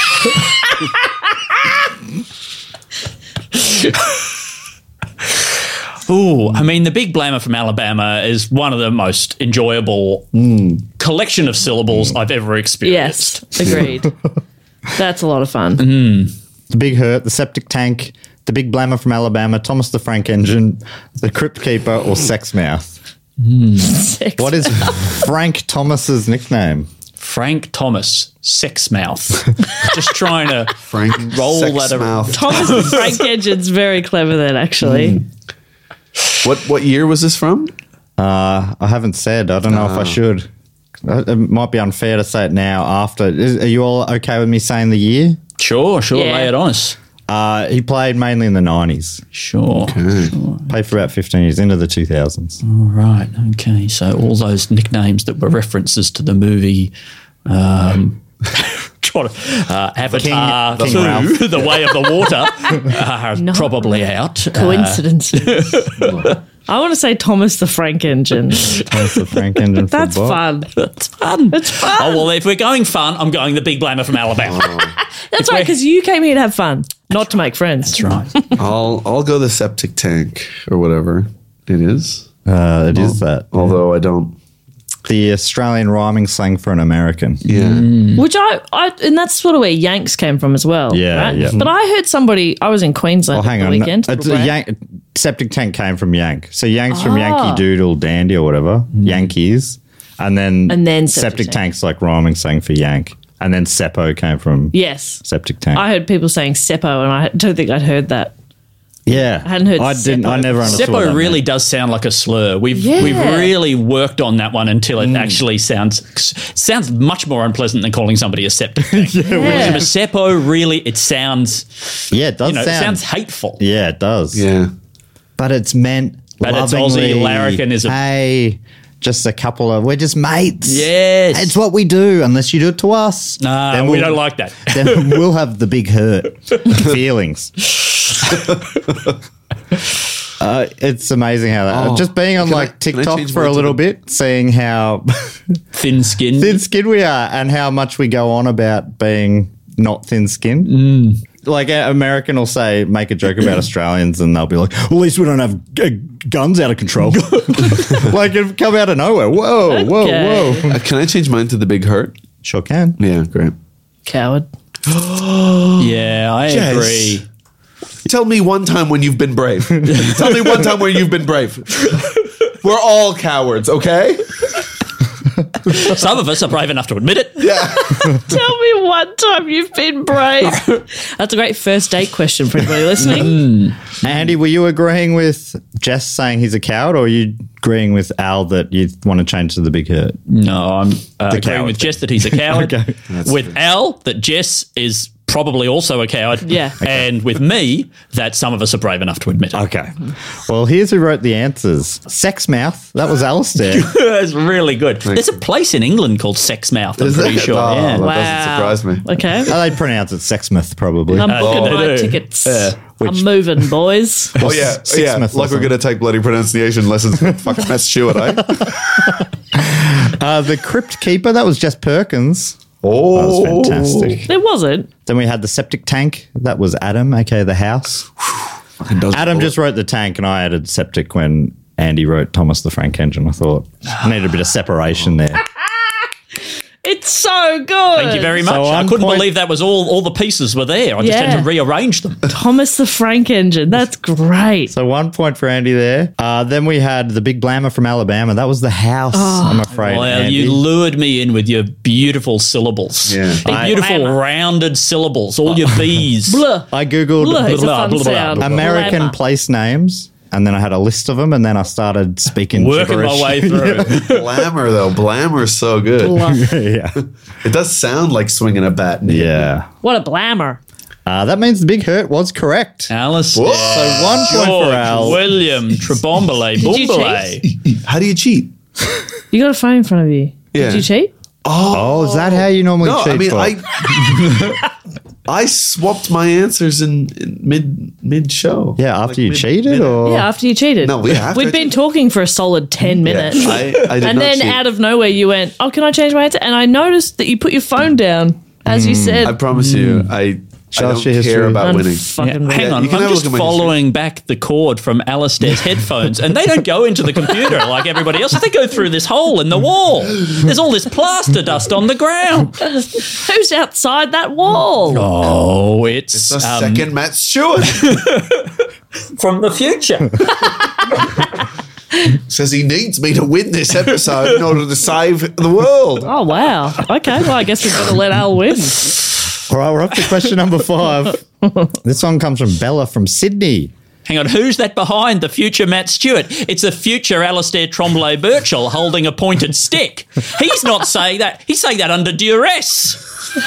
Ooh, I mean, the Big Blammer from Alabama is one of the most enjoyable collection of syllables I've ever experienced. Yes, agreed. That's a lot of fun. The Big Hurt, the Septic Tank, the Big Blammer from Alabama, Thomas the Frank Engine, the Crypt Keeper, or Sex Mouth? Sex What is Frank Thomas's nickname? Frank Thomas, Sex Mouth. Just trying to Frank roll Sex that around. Mouth. Thomas the Frank Engine's very clever then, actually. What what year was this from? Uh, I haven't said. I don't know if I should. Uh, It might be unfair to say it now after. Is, are you all okay with me saying the year? Sure, sure, Yeah. lay it on us. Uh, he played mainly in the nineties. Sure. sure. Played for about fifteen years, into the two thousands. All right, okay. So all those nicknames that were references to the movie um, trying to, uh, Avatar King- King Ralph. two, The Way of the Water, are No. probably out. Uh, Coincidences. I want to say Thomas the Frank Engine. That's the Frank Engine. for That's Bob. fun. It's fun. It's fun. Oh, well, if we're going fun, I'm going the Big Blammer from Alabama. That's right, because you came here to have fun, not to make friends. That's right. I'll I'll go the septic tank or whatever it is. Uh, it is that. Although I don't. The Australian rhyming slang for an American. Yeah. Which I, I, and that's sort of where Yanks came from as well. Yeah, right? yeah. But I heard somebody, I was in Queensland Well, hang the on. weekend. It's a Yank, Septic Tank came from Yank. So Yank's from Ah. Yankee Doodle Dandy or whatever. Yankees. And then, And then Septic, Septic Tank. Tank's like rhyming slang for Yank. And then Seppo came from Yes. Septic Tank. I heard people saying Seppo, and I don't think I'd heard that. yeah. I hadn't heard I didn't. I Seppo. never understood what Seppo that really meant. does sound like a slur. We've Yeah. we've really worked on that one until it actually sounds sounds much more unpleasant than calling somebody a septic tank. Yeah. A Seppo really, it sounds, Yeah, it does you know, it sound. sounds hateful. yeah, it does. Yeah. But it's meant But it's lovingly. Aussie larrikinism. Hey, just a couple of, we're just mates. Yes. It's what we do, unless you do it to us. Nah, Then we we'll- don't like that. Then we'll have the big hurt feelings. Uh, it's amazing how that. Oh, just being on can I- like can I TikTok change for mine a to little the- bit, seeing how Thin skin. thin skinned we are and how much we go on about being not thin skinned. Mm. Like an American will say, make a joke about Australians, and they'll be like, well, at least we don't have uh, guns out of control. Like it'll come out of nowhere. Whoa, whoa, Okay. whoa. Uh, can I change mine to the big hurt? Sure can. Yeah, great. Coward. Yeah, I Jess. agree. Tell me one time when you've been brave. Tell me one time where you've been brave. We're all cowards, okay? Some of us are brave enough to admit it. Tell me one time you've been brave. That's a great first date question for everybody listening. Andy, were you agreeing with Jess saying he's a coward, or are you agreeing with Al that you want to change to the big hurt? No, I'm uh, agreeing coward with thing. Jess that he's a coward. Okay. With Al, that Jess is probably also a coward. Yeah. Okay. And with me, that some of us are brave enough to admit it. Okay. Well, here's who wrote the answers. Sex Mouth. That was Alistair. That's really good. There's a place in England called Sexmouth, I'm Is pretty it? sure. Oh, yeah. that Wow. doesn't surprise me. Okay. Uh, they pronounce it Sexmouth, probably. I'm booking they my do. tickets. Yeah. Which- I'm moving, boys. Oh yeah, Six yeah. Smith Like we're lesson. gonna take bloody pronunciation lessons. Fucking Matt Stewart, eh? Uh, the Crypt Keeper, that was Jess Perkins. Oh, That was fantastic. There wasn't. Then we had the Septic Tank. That was Adam, aka the house. Fucking does Adam it. just wrote the tank, and I added Septic when Andy wrote Thomas the Frank Engine. I thought I needed a bit of separation there. It's so good. Thank you very much. So I on couldn't point- believe that was all. All the pieces were there. I just Yeah. had to rearrange them. Thomas the Frank Engine. That's great. So one point for Andy there. Uh, then we had the Big Blammer from Alabama. That was the house, Oh. I'm afraid. Well, Andy. you lured me in with your beautiful syllables. Yeah. Your I- beautiful Blammer. rounded syllables. All your B's. Blah. I googled Blah. It's a blah, fun blah, blah, sound. blah. American Blammer. place names, and then I had a list of them, and then I started speaking Working gibberish. my way through. Blammer though. Blammer's so good. Blah. yeah, It does sound like swinging a bat. yeah. What a blammer. Uh, that means the Big Hurt was correct. Alice. So one point for Al. William Trebombole you Boombole. How do you cheat? You got a phone in front of you. Yeah. Did you cheat? Oh, is that how you normally No, cheat? I mean for? I. I swapped my answers in, in mid mid show. yeah, after you cheated, or Yeah, after you cheated. No, yeah, after I We'd been cheated. talking for a solid ten minutes. I, I did and not then cheat. out of nowhere, you went, "Oh, can I change my answer?" And I noticed that you put your phone down as you said. I promise you, I, Show I us don't your care history. about winning. Unfucking Hang weird. on, you can I'm have a just look at my following back the cord from Alistair's headphones, and they don't go into the computer like everybody else. They go through this hole in the wall. There's all this plaster dust on the ground. Who's outside that wall? Oh, it's, The um, second Matt Stewart from the future. says he needs me to win this episode in order to save the world. Oh, wow. Okay, well, I guess we've got to let Al win. all right, we're up to question number five. This one comes from Bella from Sydney. Hang on, who's that behind the future Matt Stewart? It's the future Alistair Trombley Birchall holding a pointed stick. He's not saying that. He's saying that under duress.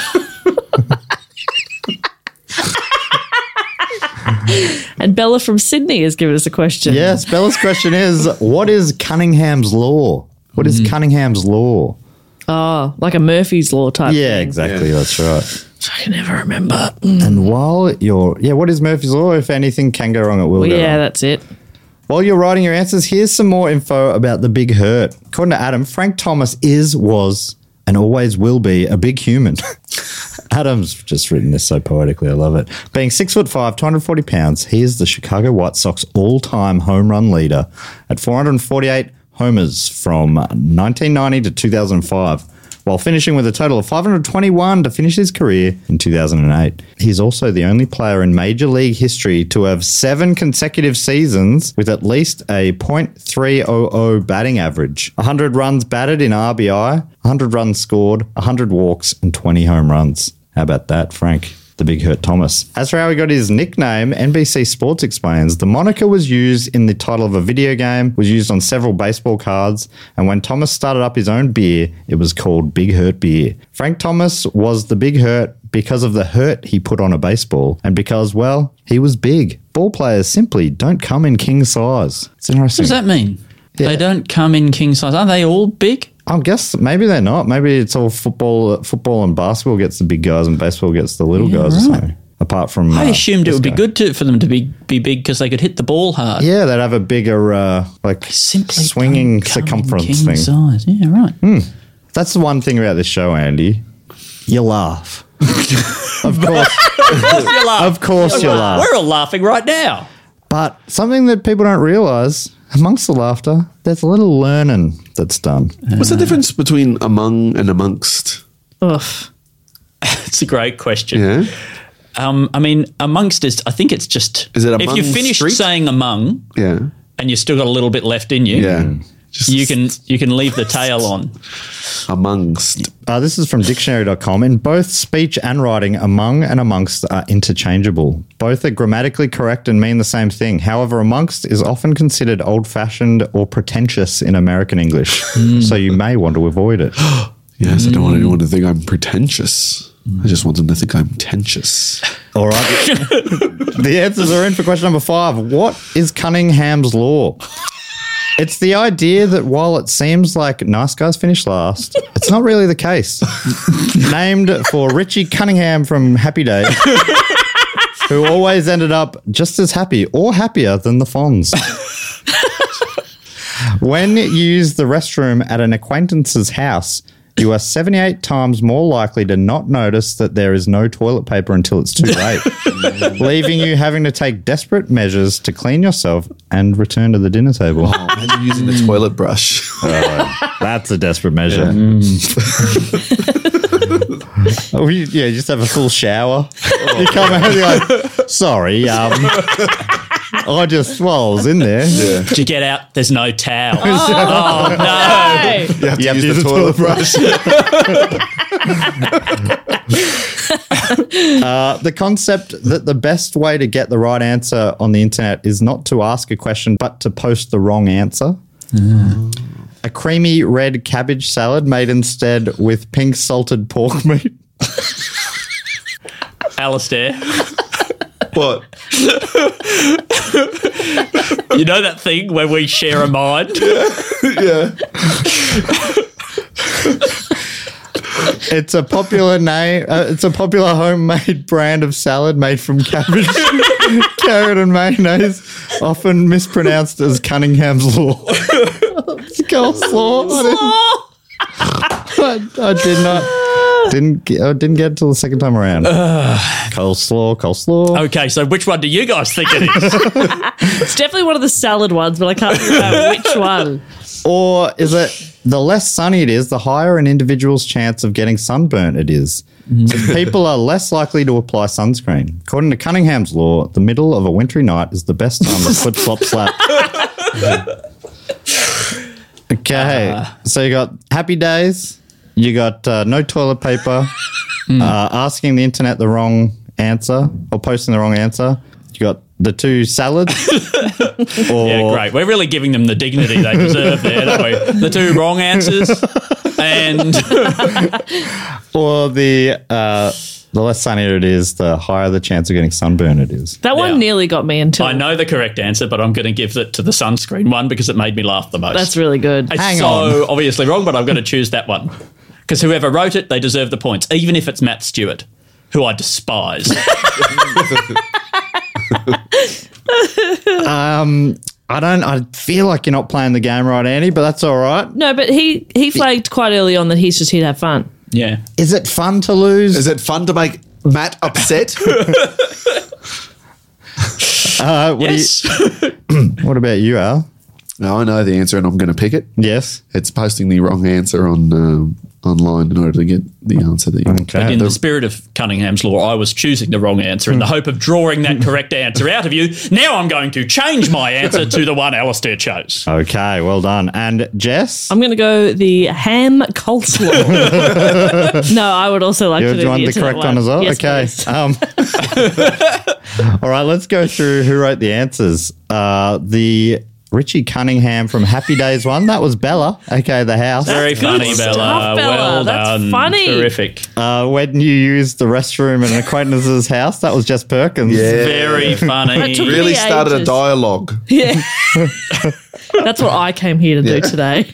And Bella from Sydney has given us a question. Yes, Bella's question is, what is Cunningham's law? What is Cunningham's law? Oh, like a Murphy's Law type Yeah, thing. exactly. That's right. I can never remember. And while you're, yeah, what is Murphy's Law? If anything can go wrong, it will Well, go yeah, wrong. that's it. While you're writing your answers, here's some more info about the Big Hurt. According to Adam, Frank Thomas is, was, and always will be a big human. Adam's just written this so poetically. I love it. Being six foot five, two hundred forty pounds, he is the Chicago White Sox all-time home run leader at four hundred forty-eight homers from nineteen ninety to two thousand five, while finishing with a total of five hundred twenty-one to finish his career in two thousand eight. He's also the only player in Major League history to have seven consecutive seasons with at least a point three hundred batting average, one hundred runs batted in R B I, one hundred runs scored, one hundred walks, and twenty home runs. How about that, Frank? The Big Hurt Thomas. As for how he got his nickname, N B C Sports explains, the moniker was used in the title of a video game, was used on several baseball cards, and when Thomas started up his own beer, it was called Big Hurt Beer. Frank Thomas was the Big Hurt because of the hurt he put on a baseball, and because, well, he was big. Ball players simply don't come in king size. It's interesting. What does that mean? They don't come in king size. Aren't they all big? I guess maybe they're not. Maybe it's all football. Football and basketball gets the big guys, and baseball gets the little guys or something. Apart from, I uh, assumed it this would be guy. good to, for them to be, be big because they could hit the ball hard. Yeah, they'd have a bigger, uh, like Simply swinging don't come in circumference king thing. size. Yeah, right. That's the one thing about this show, Andy. You laugh. Of course, Of course you laugh. of course you laugh. We're all laughing right now. But something that people don't realise, amongst the laughter, there's a little learning that's done. What's the difference between among and amongst? Ugh. It's a great question. Yeah. Um, I mean, amongst is, I think it's just, Is it if you among finish street? saying among Yeah. and you've still got a little bit left in you, Yeah. Just you can you can leave the tail on. amongst. Uh, this is from dictionary dot com. In both speech and writing, among and amongst are interchangeable. Both are grammatically correct and mean the same thing. However, amongst is often considered old-fashioned or pretentious in American English, so you may want to avoid it. Yes, I don't want anyone to think I'm pretentious. I just want them to think I'm tentious. All right. The answers are in for question number five. What is Cunningham's law? It's the idea that while it seems like nice guys finish last, it's not really the case. Named for Richie Cunningham from Happy Days. who always ended up just as happy or happier than the Fonz. When you use the restroom at an acquaintance's house, you are seventy-eight times more likely to not notice that there is no toilet paper until it's too late, leaving you having to take desperate measures to clean yourself and return to the dinner table. Oh, imagine using the toilet brush. Uh, that's a desperate measure. Yeah. Mm. oh, you, yeah, you just have a full shower. Oh. You come out and you're like, sorry, um, I just, well, I was in there. Yeah. Did you get out? There's no towel. Oh, oh no. no. You have to You have use to the use the toilet brush. uh, the concept that the best way to get the right answer on the internet is not to ask a question, but to post the wrong answer. Mm. A creamy red cabbage salad made instead with pink salted pork meat. Alistair. What? You know that thing where we share a mind? Yeah. It's a popular name. Uh, it's a popular homemade brand of salad made from cabbage, carrot, and mayonnaise, often mispronounced as Cunningham's Law. It's coleslaw. I, I did not. Didn't get, I didn't get it till the second time around. coleslaw, coleslaw. Okay, so which one do you guys think it is? It's definitely one of the salad ones, but I can't remember which one. Or is it the less sunny it is, the higher an individual's chance of getting sunburnt it is? So people are less likely to apply sunscreen. According to Cunningham's Law, the middle of a wintry night is the best time to flip, flop, slap. Okay, uh, so you got happy days, you got uh, no toilet paper, mm. uh, asking the internet the wrong answer or posting the wrong answer. You got the two salads. or, yeah, great. We're really giving them the dignity they deserve there, don't we? The two wrong answers and or the uh, the less sunnier it is, the higher the chance of getting sunburn it is. That one yeah. nearly got me until I know the correct answer, but I'm going to give it to the sunscreen one because it made me laugh the most. That's really good. It's Hang so on. obviously wrong, but I'm going to choose that one because whoever wrote it, they deserve the points, even if it's Matt Stewart, who I despise. um, I don't. I feel like you're not playing the game right, Andy, but that's all right. No, but he he flagged quite early on that he's just here to have fun. Yeah. Is it fun to lose? Is it fun to make Matt upset? uh, what, Yes. do you, what about you, Al? No, I know the answer and I'm going to pick it. Yes. It's posting the wrong answer on um, online in order to get the answer that you want. Okay. But in the spirit of Cunningham's Law, I was choosing the wrong answer in the hope of drawing that correct answer out of you. Now I'm going to change my answer to the one Alistair chose. Okay, well done. And Jess? I'm going to go the ham coleslaw. No, I would also like You to do, do want the, the correct one. one as well? Yes, okay. Um, all right, let's go through who wrote the answers. Uh, the Richie Cunningham from Happy Days one, that was Bella, aka the house. Very That's funny, good Bella. stuff, Bella. Well That's done. funny. Terrific. Uh, when you used the restroom at an acquaintance's house, that was Jess Perkins. Yeah. Very funny. That took me Really started ages. a dialogue. Yeah. That's what I came here to Yeah. do today.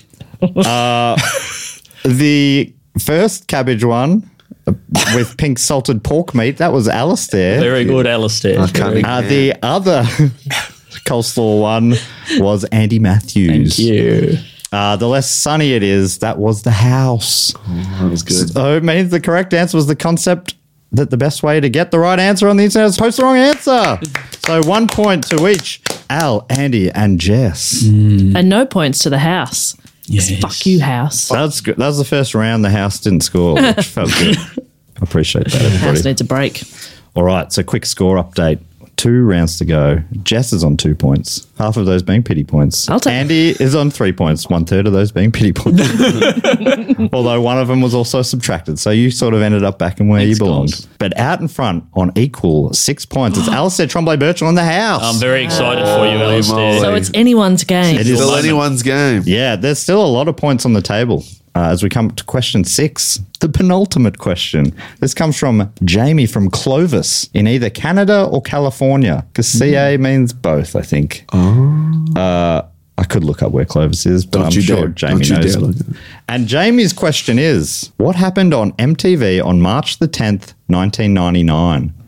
The first cabbage one uh, with pink salted pork meat, that was Alistair. Very good, Alistair. I can't Uh, the other coleslaw one was Andy Matthews. Thank you. Uh, the less sunny it is, that was the house. That was good. So it means the correct answer was the concept that the best way to get the right answer on the internet is to post the wrong answer. So one point to each, Al, Andy, and Jess. And no points to the house. Yes. Fuck you, house. That's good. That was the first round the house didn't score, which felt good. I appreciate that, House everybody. needs a break. All right, so quick score update. Two rounds to go. Jess is on two points, half of those being pity points. I'll take Andy is on three points, one third of those being pity points. Although one of them was also subtracted, so you sort of ended up back in where Thanks, you belonged. guys. But out in front on equal six points, it's Alistair Tremblay-Birchall in the house. I'm very excited for you, Holy Alistair. moly. So it's anyone's game. It is. Still moment. anyone's game. Yeah, there's still a lot of points on the table. Uh, as we come to question six, the penultimate question. This comes from Jamie from Clovis in either Canada or California, because C A means both, I think. Oh. Uh, I could look up where Clovis is, but Don't I'm you sure dare. Jamie Don't you knows. dare look it up. And Jamie's question is, what happened on M T V on March the tenth, nineteen ninety-nine?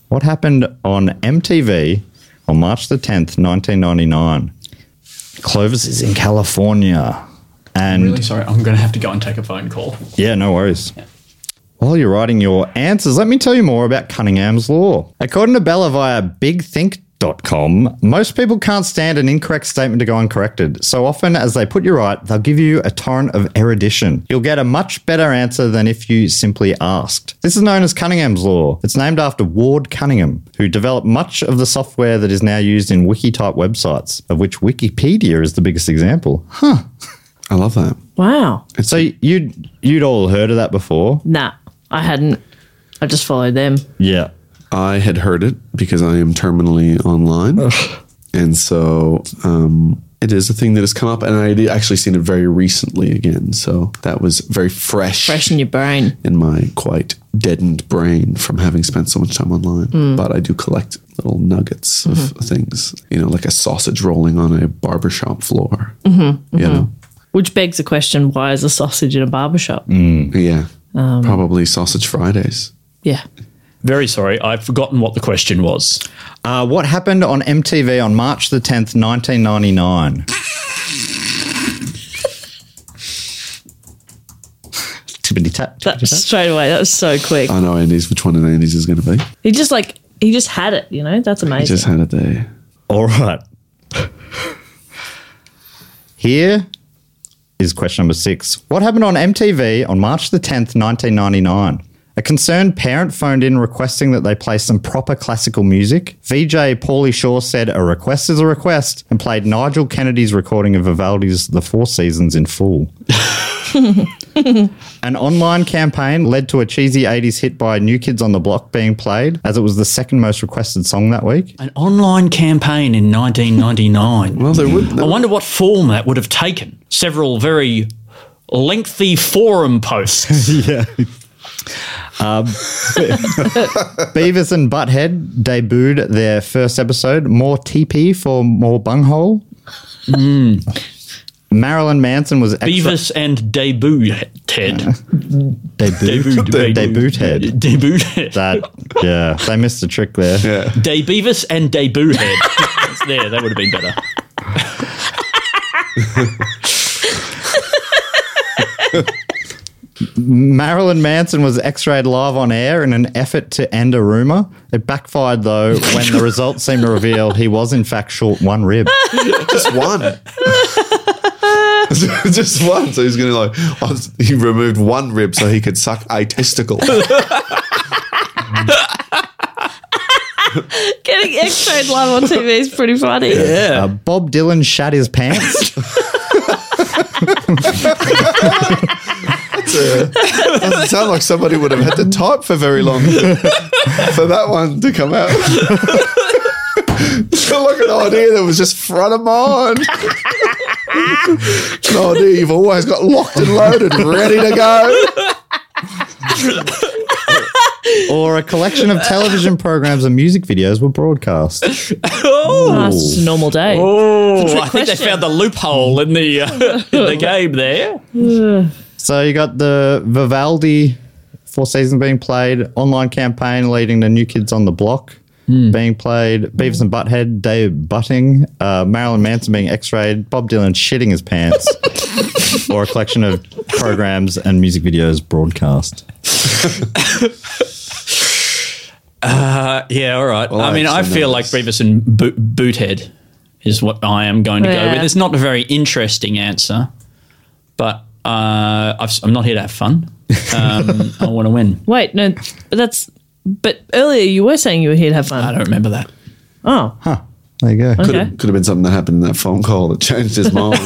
What happened on M T V on March the tenth, nineteen ninety-nine? Clovis is in California. And Really sorry, I'm going to have to go and take a phone call. yeah, no worries. While you're writing your answers, let me tell you more about Cunningham's Law. According to Bella via big think dot com, most people can't stand an incorrect statement to go uncorrected. So often as they put you right, they'll give you a torrent of erudition. You'll get a much better answer than if you simply asked. This is known as Cunningham's Law. It's named after Ward Cunningham, who developed much of the software that is now used in wiki-type websites, of which Wikipedia is the biggest example. Huh. I love that. Wow. So you'd, you'd all heard of that before? Nah, I hadn't. I just followed them. Yeah. I had heard it because I am terminally online. And so um, it is a thing that has come up. And I had actually seen it very recently again. So that was very fresh. Fresh in your brain. In my quite deadened brain from having spent so much time online. Mm. But I do collect little nuggets of Mm-hmm. things, you know, like a sausage rolling on a barbershop floor. Mm-hmm, You mm-hmm. know? Which begs the question, why is a sausage in a barbershop? Mm. Yeah. Um, Probably Sausage Fridays. Yeah. Very sorry, I've forgotten what the question was. Uh, what happened on M T V on March the tenth, nineteen ninety-nine? Tippity tap. That, straight away. That was so quick. I know Andy's, which one of Andy's is going to be. He just like, he just had it, you know? That's amazing. He just had it there. All right. Here is question number six. What happened on M T V on March the tenth, nineteen ninety-nine? A concerned parent phoned in requesting that they play some proper classical music. V J Pauly Shore said a request is a request and played Nigel Kennedy's recording of Vivaldi's The Four Seasons in full. An online campaign led to a cheesy eighties hit by New Kids on the Block being played, as it was the second most requested song that week. An online campaign in nineteen ninety-nine. Well, there would. There I wonder what form that would have taken. Several very lengthy forum posts. Yeah. Um, Beavis and Butthead debuted their first episode, More T P for More Bunghole. Mm. Marilyn Manson was extra- Beavis and Debut Ted. Debut, Debut, debut head. Debut Head. That, yeah, they missed a trick there. Yeah. Day Beavis and Debut Head. That's there, that would have been better. Marilyn Manson was x-rayed live on air in an effort to end a rumor. It backfired, though, when the results seemed to reveal he was, in fact, short one rib. Just one. Just one. So he's going to like, oh, he removed one rib so he could suck a testicle. Getting x-rayed live on T V is pretty funny. Yeah. Uh, Bob Dylan shat his pants. Doesn't sound like somebody would have had to type for very long for that one to come out. It's like an idea that was just front of mind. It's an idea you've always got locked and loaded, ready to go. Or a collection of television programs and music videos were broadcast. Oh, it's just a normal day. Oh, I think they question. found the loophole in the, uh, in the game there. So you got the Vivaldi Four Seasons being played, online campaign leading to New Kids on the Block being played, Beavis and Butthead, Dave Butting, uh, Marilyn Manson being x-rayed, Bob Dylan shitting his pants, or a collection of programs and music videos broadcast. Uh, yeah, all right. Well, I mean, I actually, feel no, like it's- Beavis and Bo- Boothead is what I am going to go Yeah. with. It's not a very interesting answer, but uh, I've, I'm not here to have fun. Um, I want to win. Wait, no, but that's. But earlier you were saying you were here to have I fun. don't remember that. Oh, Huh. There you go. Could Okay. have, could have been something that happened in that phone call that changed his mind.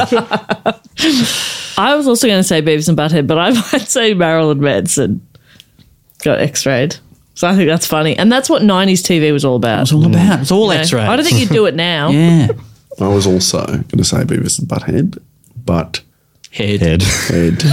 I was also going to say Beavis and Butthead, but I might say Marilyn Manson got x-rayed. So I think that's funny, and that's what nineties T V was all about. It's all about. It's all You know, X-rays. I don't think you'd do it now. Yeah. I was also going to say Beavis and Butthead, but Head. Head. head.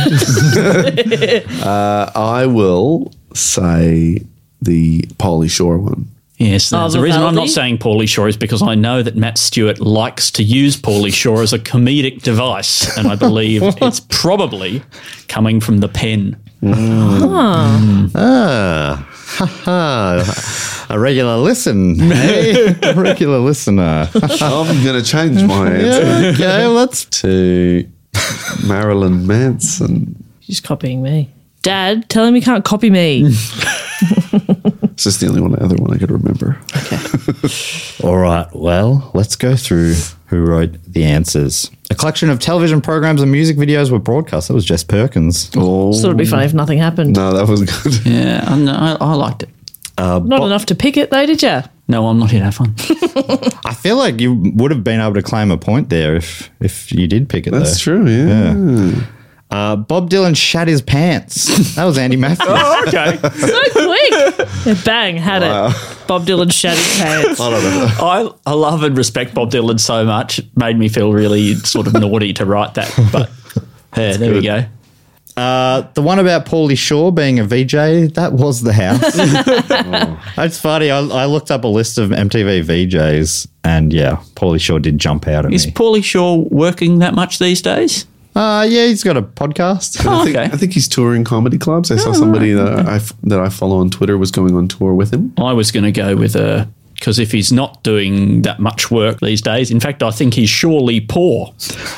uh, I will say the Pauly Shore one. Yes. Oh, the reason I'm not Vivaldi? saying Pauly Shore is because I know that Matt Stewart likes to use Pauly Shore as a comedic device, and I believe it's probably coming from the pen. Ah, ha ha. A regular listen. Hey, a regular listener. I'm going to change my answer Okay, let's. to Marilyn Manson. She's copying me. Dad, tell him he can't copy me. It's just the only one, other one I could remember. All right, well, let's go through who wrote the answers. A collection of television programs and music videos were broadcast. That was Jess Perkins. Oh, So it'd be funny if nothing happened. no, that was good. Yeah, I, know, I, I liked it. Not enough to pick it though, did you? No, I'm not here to have fun. I feel like you would have been able to claim a point there if if you did pick it. That's though. true, yeah. Uh, Bob Dylan shat his pants. That was Andy Matthews. Oh, okay. So quick. Yeah, bang, had it. Bob Dylan shat his pants. I don't know. I, I love and respect Bob Dylan so much. It made me feel really sort of naughty to write that. But yeah, there we go. Uh, the one about Paulie Shaw being a V J, that was the house. oh. That's funny. I, I looked up a list of M T V V Js, and yeah, Paulie Shaw did jump out at Is me. Paulie Shaw working that much these days? Uh, yeah, he's got a podcast. Oh, I think, okay. I think he's touring comedy clubs. I saw somebody that I, f- that I follow on Twitter was going on tour with him. I was going to go with a, because if he's not doing that much work these days, in fact, I think he's surely poor.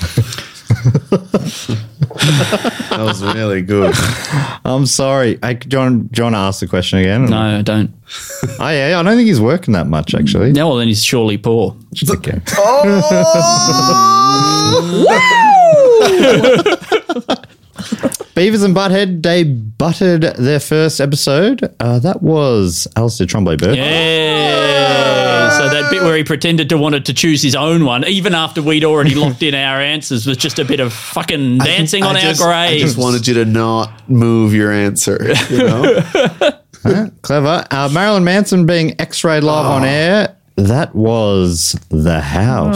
That was really good. I'm sorry. Hey, John, John asked the question again. No, I don't. Oh, yeah, I don't think he's working that much, actually. No, well, then he's surely poor. Okay. Beavis and Butthead, they butted their first episode. Uh, that was Alistair Tremblay Burke. Yeah. So that bit where he pretended to wanted to choose his own one, even after we'd already locked in our answers, was just a bit of fucking dancing on I our just, I graves. just wanted you to not move your answer. You know? Huh? Clever. Uh, Marilyn Manson being X-rayed live on air. That was The House.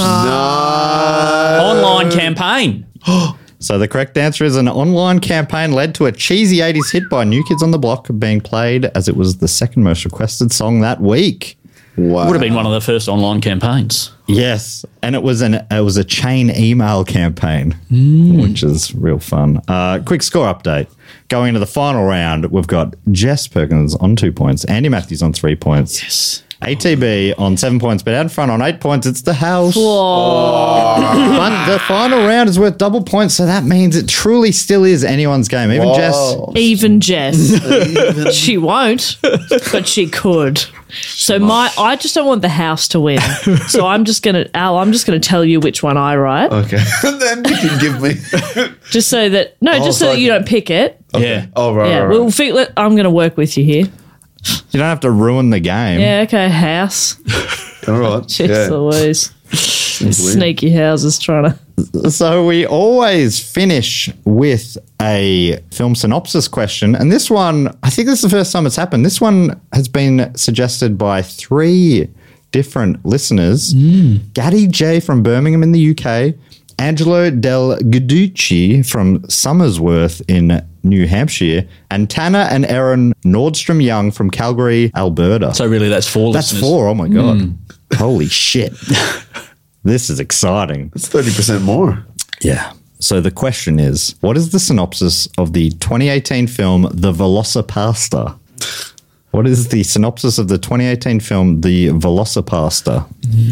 Online campaign. So the correct answer is an online campaign led to a cheesy eighties hit by New Kids on the Block being played as it was the second most requested song that week. Wow. Would have been one of the first online campaigns. Yes, and it was an it was a chain email campaign, which is real fun. Uh, quick score update. Going into the final round, we've got Jess Perkins on two points, Andy Matthews on three points. Yes. A T B on seven points, but out in front on eight points, it's The House. Whoa. But the final round is worth double points, so that means it truly still is anyone's game. Even Jess. Even Jess. She won't, but she could. So my, I just don't want the house to win. So I'm just gonna, Al, I'm just gonna tell you which one I write, Okay. Then you can give me. just so that no, just so so I that you can- don't pick it. Yeah. Oh, right, Yeah, right, right. we'll fig- let, I'm gonna work with you here. You don't have to ruin the game. Yeah, okay, house. All right. Jeez yeah. Louise. Sneaky houses trying to. So we always finish with a film synopsis question. And this one, I think this is the first time it's happened. This one has been suggested by three different listeners. Gaddy J from Birmingham in the U K, Angelo Del Guiducci from Somersworth in New Hampshire, and Tanner and Erin Nordstrom Young from Calgary, Alberta. So really, that's four That's listeners. four. Oh my God. Holy shit. This is exciting. It's thirty percent more. Yeah. So the question is, what is the synopsis of the twenty eighteen film The Velocipasta? What is the synopsis of the twenty eighteen film The Velocipasta?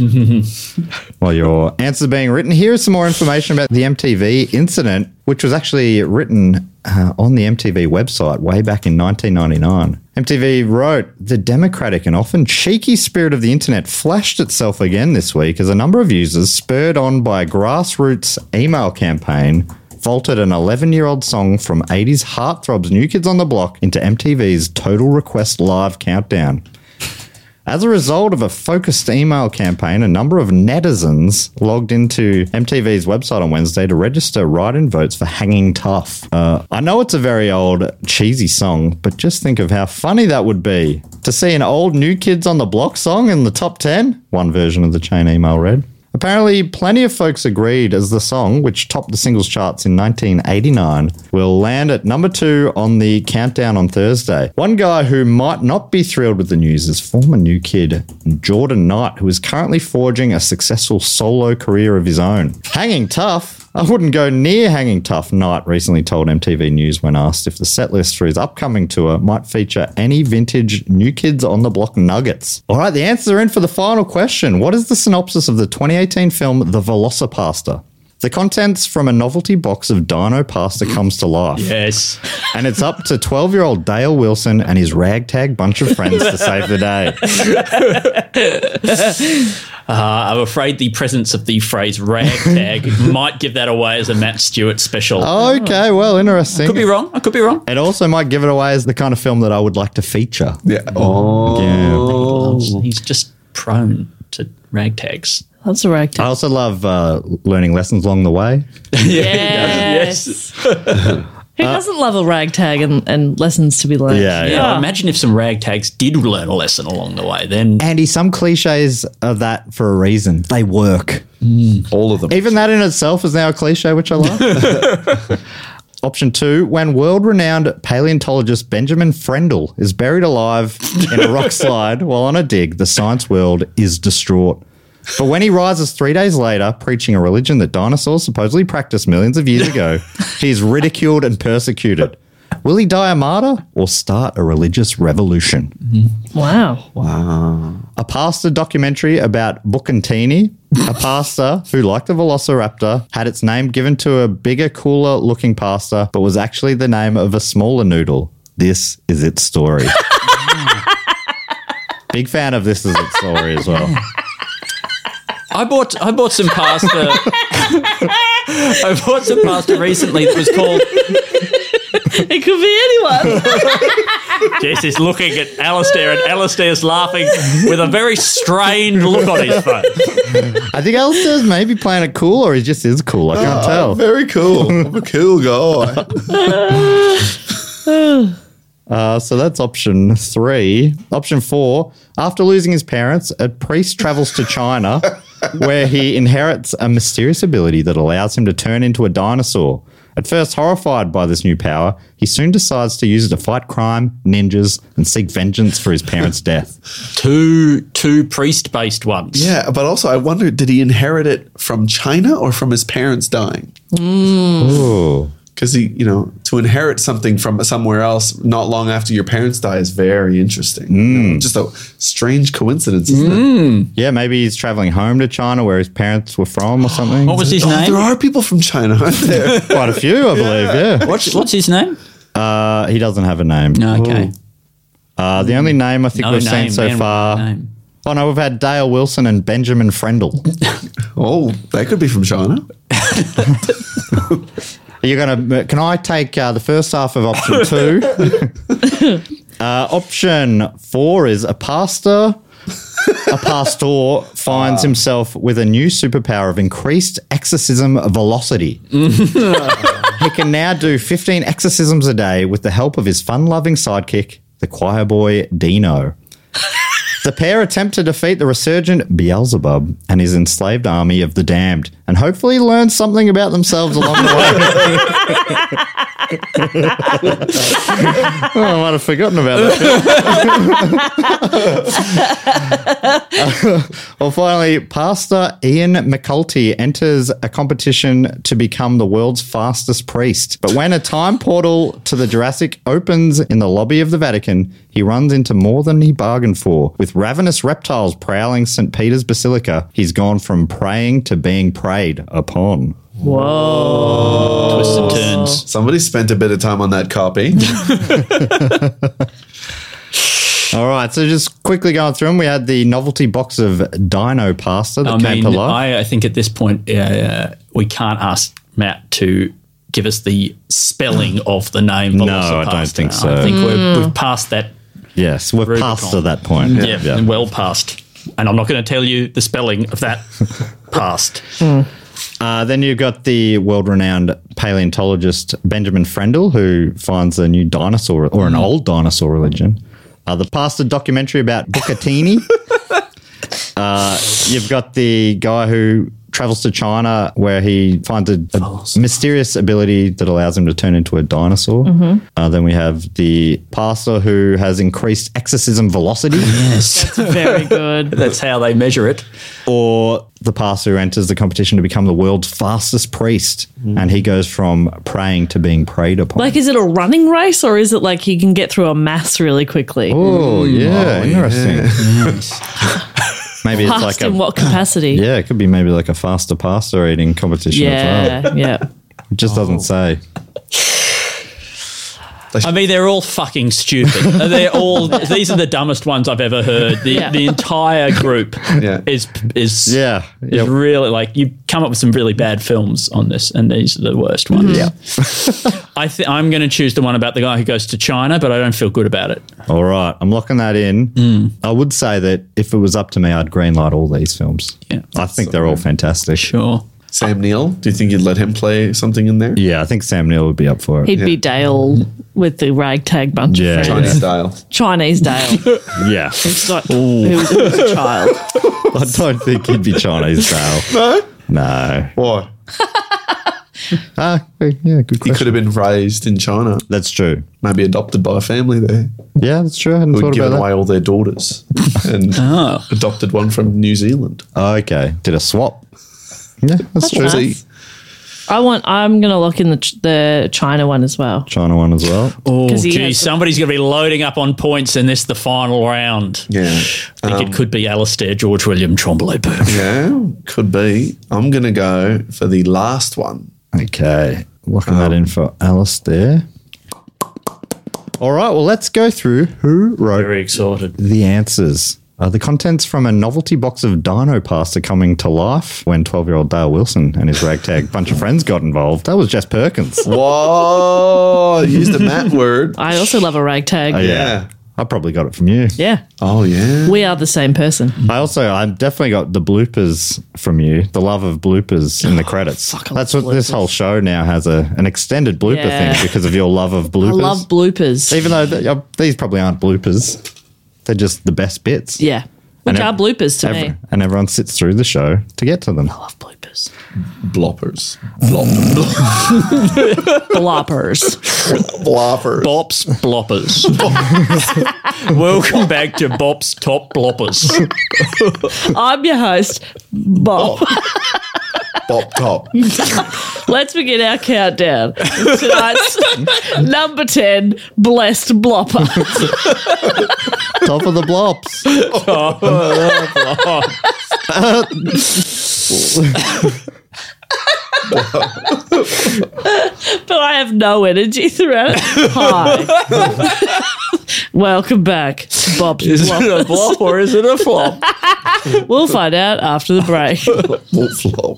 While your answers are being written, here is some more information about the M T V incident, which was actually written uh, on the M T V website way back in nineteen ninety-nine. M T V wrote, the democratic and often cheeky spirit of the internet flashed itself again this week as a number of users, spurred on by a grassroots email campaign, vaulted an eleven-year-old song from eighties heartthrobs New Kids on the Block into M T V's Total Request Live countdown. As a result of a focused email campaign, a number of netizens logged into M T V's website on Wednesday to register write-in votes for Hanging Tough. Uh, I know it's a very old, cheesy song, but just think of how funny that would be to see an old New Kids on the Block song in the top ten, one version of the chain email read. Apparently, plenty of folks agreed as the song, which topped the singles charts in nineteen eighty-nine, will land at number two on the countdown on Thursday. One guy who might not be thrilled with the news is former New Kid Jordan Knight, who is currently forging a successful solo career of his own. Hanging Tough I wouldn't go near Hanging Tough, Knight recently told M T V News when asked if the set list for his upcoming tour might feature any vintage New Kids on the Block nuggets. All right, the answers are in for the final question. What is the synopsis of the twenty eighteen film The Velocipasta? The contents from a novelty box of Dino Pasta comes to life. Yes. And it's up to twelve-year-old Dale Wilson and his ragtag bunch of friends to save the day. Uh, I'm afraid the presence of the phrase ragtag might give that away as a Matt Stewart special. Okay, well, interesting. Could be wrong. I could be wrong. It also might give it away as the kind of film that I would like to feature. Yeah. Oh. Yeah. He's just prone to ragtags. That's a ragtag. I also love uh, learning lessons along the way. Yes. Who doesn't love a ragtag and, and lessons to be learned? Yeah, Yeah, yeah. imagine if some ragtags did learn a lesson along the way. Then Andy, some cliches are that for a reason. They work. All of them. Even that in itself is now a cliche, which I love. Option two, when world-renowned paleontologist Benjamin Frendel is buried alive in a rock slide while on a dig, the science world is distraught. But when he rises three days later, preaching a religion that dinosaurs supposedly practiced millions of years ago, he is ridiculed and persecuted. Will he die a martyr or start a religious revolution? Wow. A pastor documentary about Bucantini, a pastor who, like the Velociraptor, had its name given to a bigger, cooler looking pastor, but was actually the name of a smaller noodle. This is its story. Big fan of This Is Its Story as well. I bought I bought some pasta. I bought some pasta recently that was called. It could be anyone. Jess is looking at Alistair, and Alistair's laughing with a very strained look on his face. I think Alistair's maybe playing it cool, or he just is cool. I can't tell. Very cool. I'm a cool guy. Uh, so that's option three. Option four, after losing his parents, a priest travels to China where he inherits a mysterious ability that allows him to turn into a dinosaur. At first horrified by this new power, he soon decides to use it to fight crime, ninjas, and seek vengeance for his parents' death. Two two priest-based ones. Yeah, but also I wonder, did he inherit it from China or from his parents dying? Ooh. Because he, you know, to inherit something from somewhere else not long after your parents die is very interesting. You know, just a strange coincidence, isn't it? Yeah, maybe he's traveling home to China where his parents were from or something. What was his Oh, name? there are people from China, aren't there? Quite a few, I believe, yeah. What's what's his name? Uh, he doesn't have a name. No, okay. Uh, the only name I think No we've name, seen so man, far. no name. Oh, no, we've had Dale Wilson and Benjamin Frendel. Oh, that could be from China. You're gonna? Can I take uh, the first half of option two? uh, option four is a pastor. A pastor finds himself with a new superpower of increased exorcism velocity. He can now do fifteen exorcisms a day with the help of his fun-loving sidekick, the choir boy Dino. The pair attempt to defeat the resurgent Beelzebub and his enslaved army of the damned, and hopefully learn something about themselves along the way. Oh, I might have forgotten about that. Well, finally, Pastor Ian McCulty enters a competition to become the world's fastest priest. But when a time portal to the Jurassic opens in the lobby of the Vatican, he runs into more than he bargained for. With ravenous reptiles prowling Saint Peter's Basilica, he's gone from praying to being preyed upon. Whoa. Twists and turns. Somebody spent a bit of time on that copy. All right, so just quickly going through them, we had the novelty box of Dino Pasta that I came mean, to life. I, I think at this point uh, we can't ask Matt to give us the spelling of the name. No, I don't Velocipasta. think so. I think we're, we've passed that. yes, we're Rubicon. past to that point. Yeah, well past. And I'm not going to tell you the spelling of that past. Uh, then you've got the world-renowned paleontologist Benjamin Frendel, who finds a new dinosaur or an old dinosaur religion. Uh, the Pastor documentary about Bucatini. uh, you've got the guy who travels to China where he finds a, a mysterious ability that allows him to turn into a dinosaur. Mm-hmm. Uh, then we have the pastor who has increased exorcism velocity. Yes. Very good. That's how they measure it. Or the pastor who enters the competition to become the world's fastest priest. Mm. And he goes from praying to being preyed upon. Like, is it a running race or is it like he can get through a maths really quickly? Oh, yeah. Oh, interesting. yeah. Yes. Maybe it's Fast like a, in what capacity? yeah, it could be maybe like a faster pasta eating competition as well. Yeah, yeah. It just doesn't say. I mean, they're all fucking stupid. They're all. These are the dumbest ones I've ever heard. The Yeah. the entire group Yeah. is is Yeah. is Yep. really like you come up with some really bad films on this, and these are the worst ones. Yeah. I think I'm going to choose the one about the guy who goes to China, but I don't feel good about it. All right. I'm locking that in. Mm. I would say that if it was up to me, I'd greenlight all these films. Yeah. I think they're all fantastic. Sure. Sam Neill, do you think you'd let him play something in there? Yeah, I think Sam Neill would be up for it. He'd be Dale with the ragtag bunch Yeah. of Chinese friends. style. Chinese Dale. yeah. It's like, who, who was a child. I don't think he'd be Chinese style. No? No. Why? Ah, yeah, good He question. could have been raised in China, That's true. maybe adopted by a family there Yeah, that's true. I hadn't who'd thought given about away all their daughters and Oh. adopted one from New Zealand. that. Oh, okay. Did a swap. Yeah, that's, true. nice. See, I want. I'm going to lock in the ch- the China one as well. China one as well. Oh, 'Cause he gee, has- somebody's going to be loading up on points in this, the final round. yeah. I think it could be Alistair George William Trombley Burke. Yeah, could be. I'm going to go for the last one. Okay. Locking that in for Alistair. All right. Well, let's go through who wrote Very excited. the answers. Uh, the contents from a novelty box of Dino Pasta coming to life when twelve-year-old Dale Wilson and his ragtag bunch of friends got involved. That was Jess Perkins. Whoa, used a Matt word. I also love a ragtag. Oh, yeah. Yeah. I probably got it from you. Yeah. Oh, yeah. We are the same person. I also, I definitely got the bloopers from you. The love of bloopers in the credits. fuck, I love That's what this bloopers. whole show now has a an extended blooper Yeah. thing because of your love of I bloopers. love bloopers. Even though th- uh, these probably aren't bloopers, they're just the best bits. Yeah. Which And are ev- bloopers to Every- me. and everyone sits through the show to get to them. I love bloopers. Bloppers. Blop, Bloppers. bloppers. Bops Bloppers. Welcome back to Bops Top Bloppers. I'm your host, Bob. Bop top. Let's begin our countdown. Tonight's number ten, Blessed Blopper. Top of the blops. But I have no energy throughout it. Hi. Welcome back to Bob's Is it a Bloppers. blop or is it a flop? We'll find out after the break. Flop.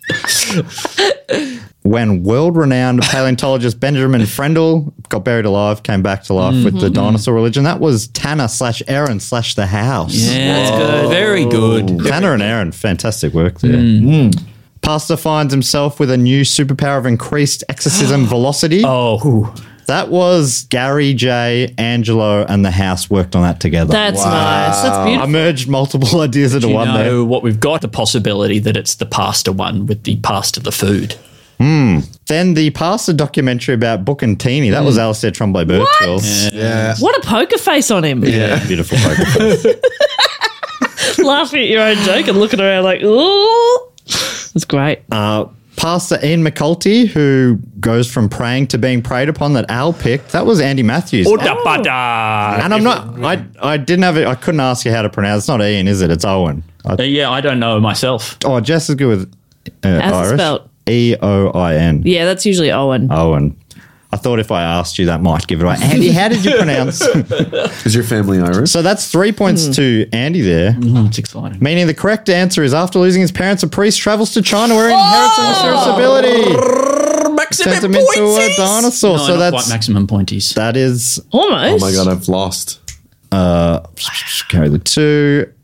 When world-renowned paleontologist Benjamin Frendel got buried alive, came back to life with the dinosaur religion, that was Tanner slash Aaron slash the house. Yeah, that's good. Very good. Tanner and Aaron, fantastic work there. Pastor finds himself with a new superpower of increased exorcism velocity. Oh, That was Gary, Jay, Angelo, and the house worked on that together. That's nice. That's I beautiful. merged multiple ideas into you one know there. what we've got? The possibility that it's the pasta one with the pasta the food. Then the pastor documentary about Book and Teeny. That was Alistair Trombley Birchall. Yeah. What a poker face on him. Yeah, beautiful poker face. Laughing at your own joke and looking around like, ooh. It's great. Uh, Pastor Ian McCulty, who goes from praying to being preyed upon, that Al picked. That was Andy Matthews. Udapata. And I'm not. I I didn't have it. I couldn't ask you how to pronounce. It's not Ian, is it? It's Owen. I, Uh, yeah, I don't know myself. oh, Jess is good with uh, How's it Irish. spelled? E O I N. Yeah, that's usually Owen. Owen. I thought if I asked you, that might give it away. Andy, how did you pronounce? Is your family Irish? So that's three points to Andy there. Oh, it's exciting. Meaning the correct answer is after losing his parents, a priest travels to China where he inherits a mysterious ability. Maximum Turns him into a dinosaur. No, so not that's quite maximum pointies. that is Almost. Oh my God, I've lost. carry the two.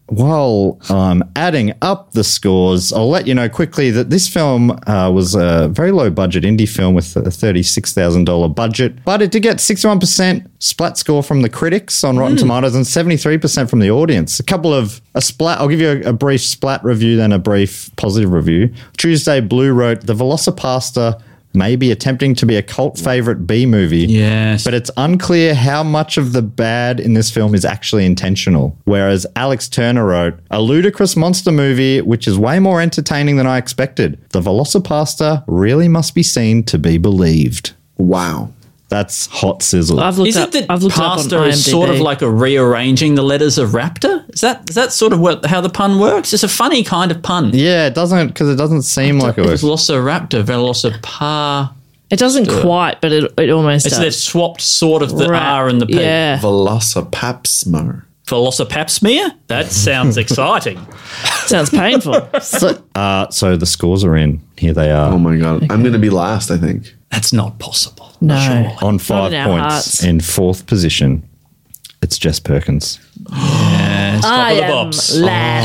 while I'm adding up the scores, I'll let you know quickly that this film uh, was a very low budget indie film with a thirty-six thousand dollars budget, but it did get sixty-one percent splat score from the critics on Rotten mm. Tomatoes and seventy-three percent from the audience. A couple of a splat. I'll give you a, a brief splat review, then a brief positive review. Tuesday Blue wrote, the Velocipasta may be attempting to be a cult favorite B movie. Yes. But it's unclear how much of the bad in this film is actually intentional. Whereas Alex Turner wrote, a ludicrous monster movie which is way more entertaining than I expected. The Velocipasta really must be seen to be believed. Wow. That's hot sizzle. I've looked Is up. it that I've looked pasta up on is sort of like a rearranging the letters of raptor? Is that is that sort of what, how the pun works? It's a funny kind of pun. Yeah, it doesn't, because it doesn't seem like it works. Velociraptor, Velocipar. It doesn't quite, but it, it almost It's does. they've swapped sort of the Right. R and the P. Yeah. Velocipapsmer. Velocipapsmear? That sounds exciting. Sounds painful. So, uh, so the scores are in. Here they are. Oh my God. I'm going to be last, I think. That's not possible. No. On five in our points hearts. in fourth position, it's Jess Perkins. Yes, top I of the am bops.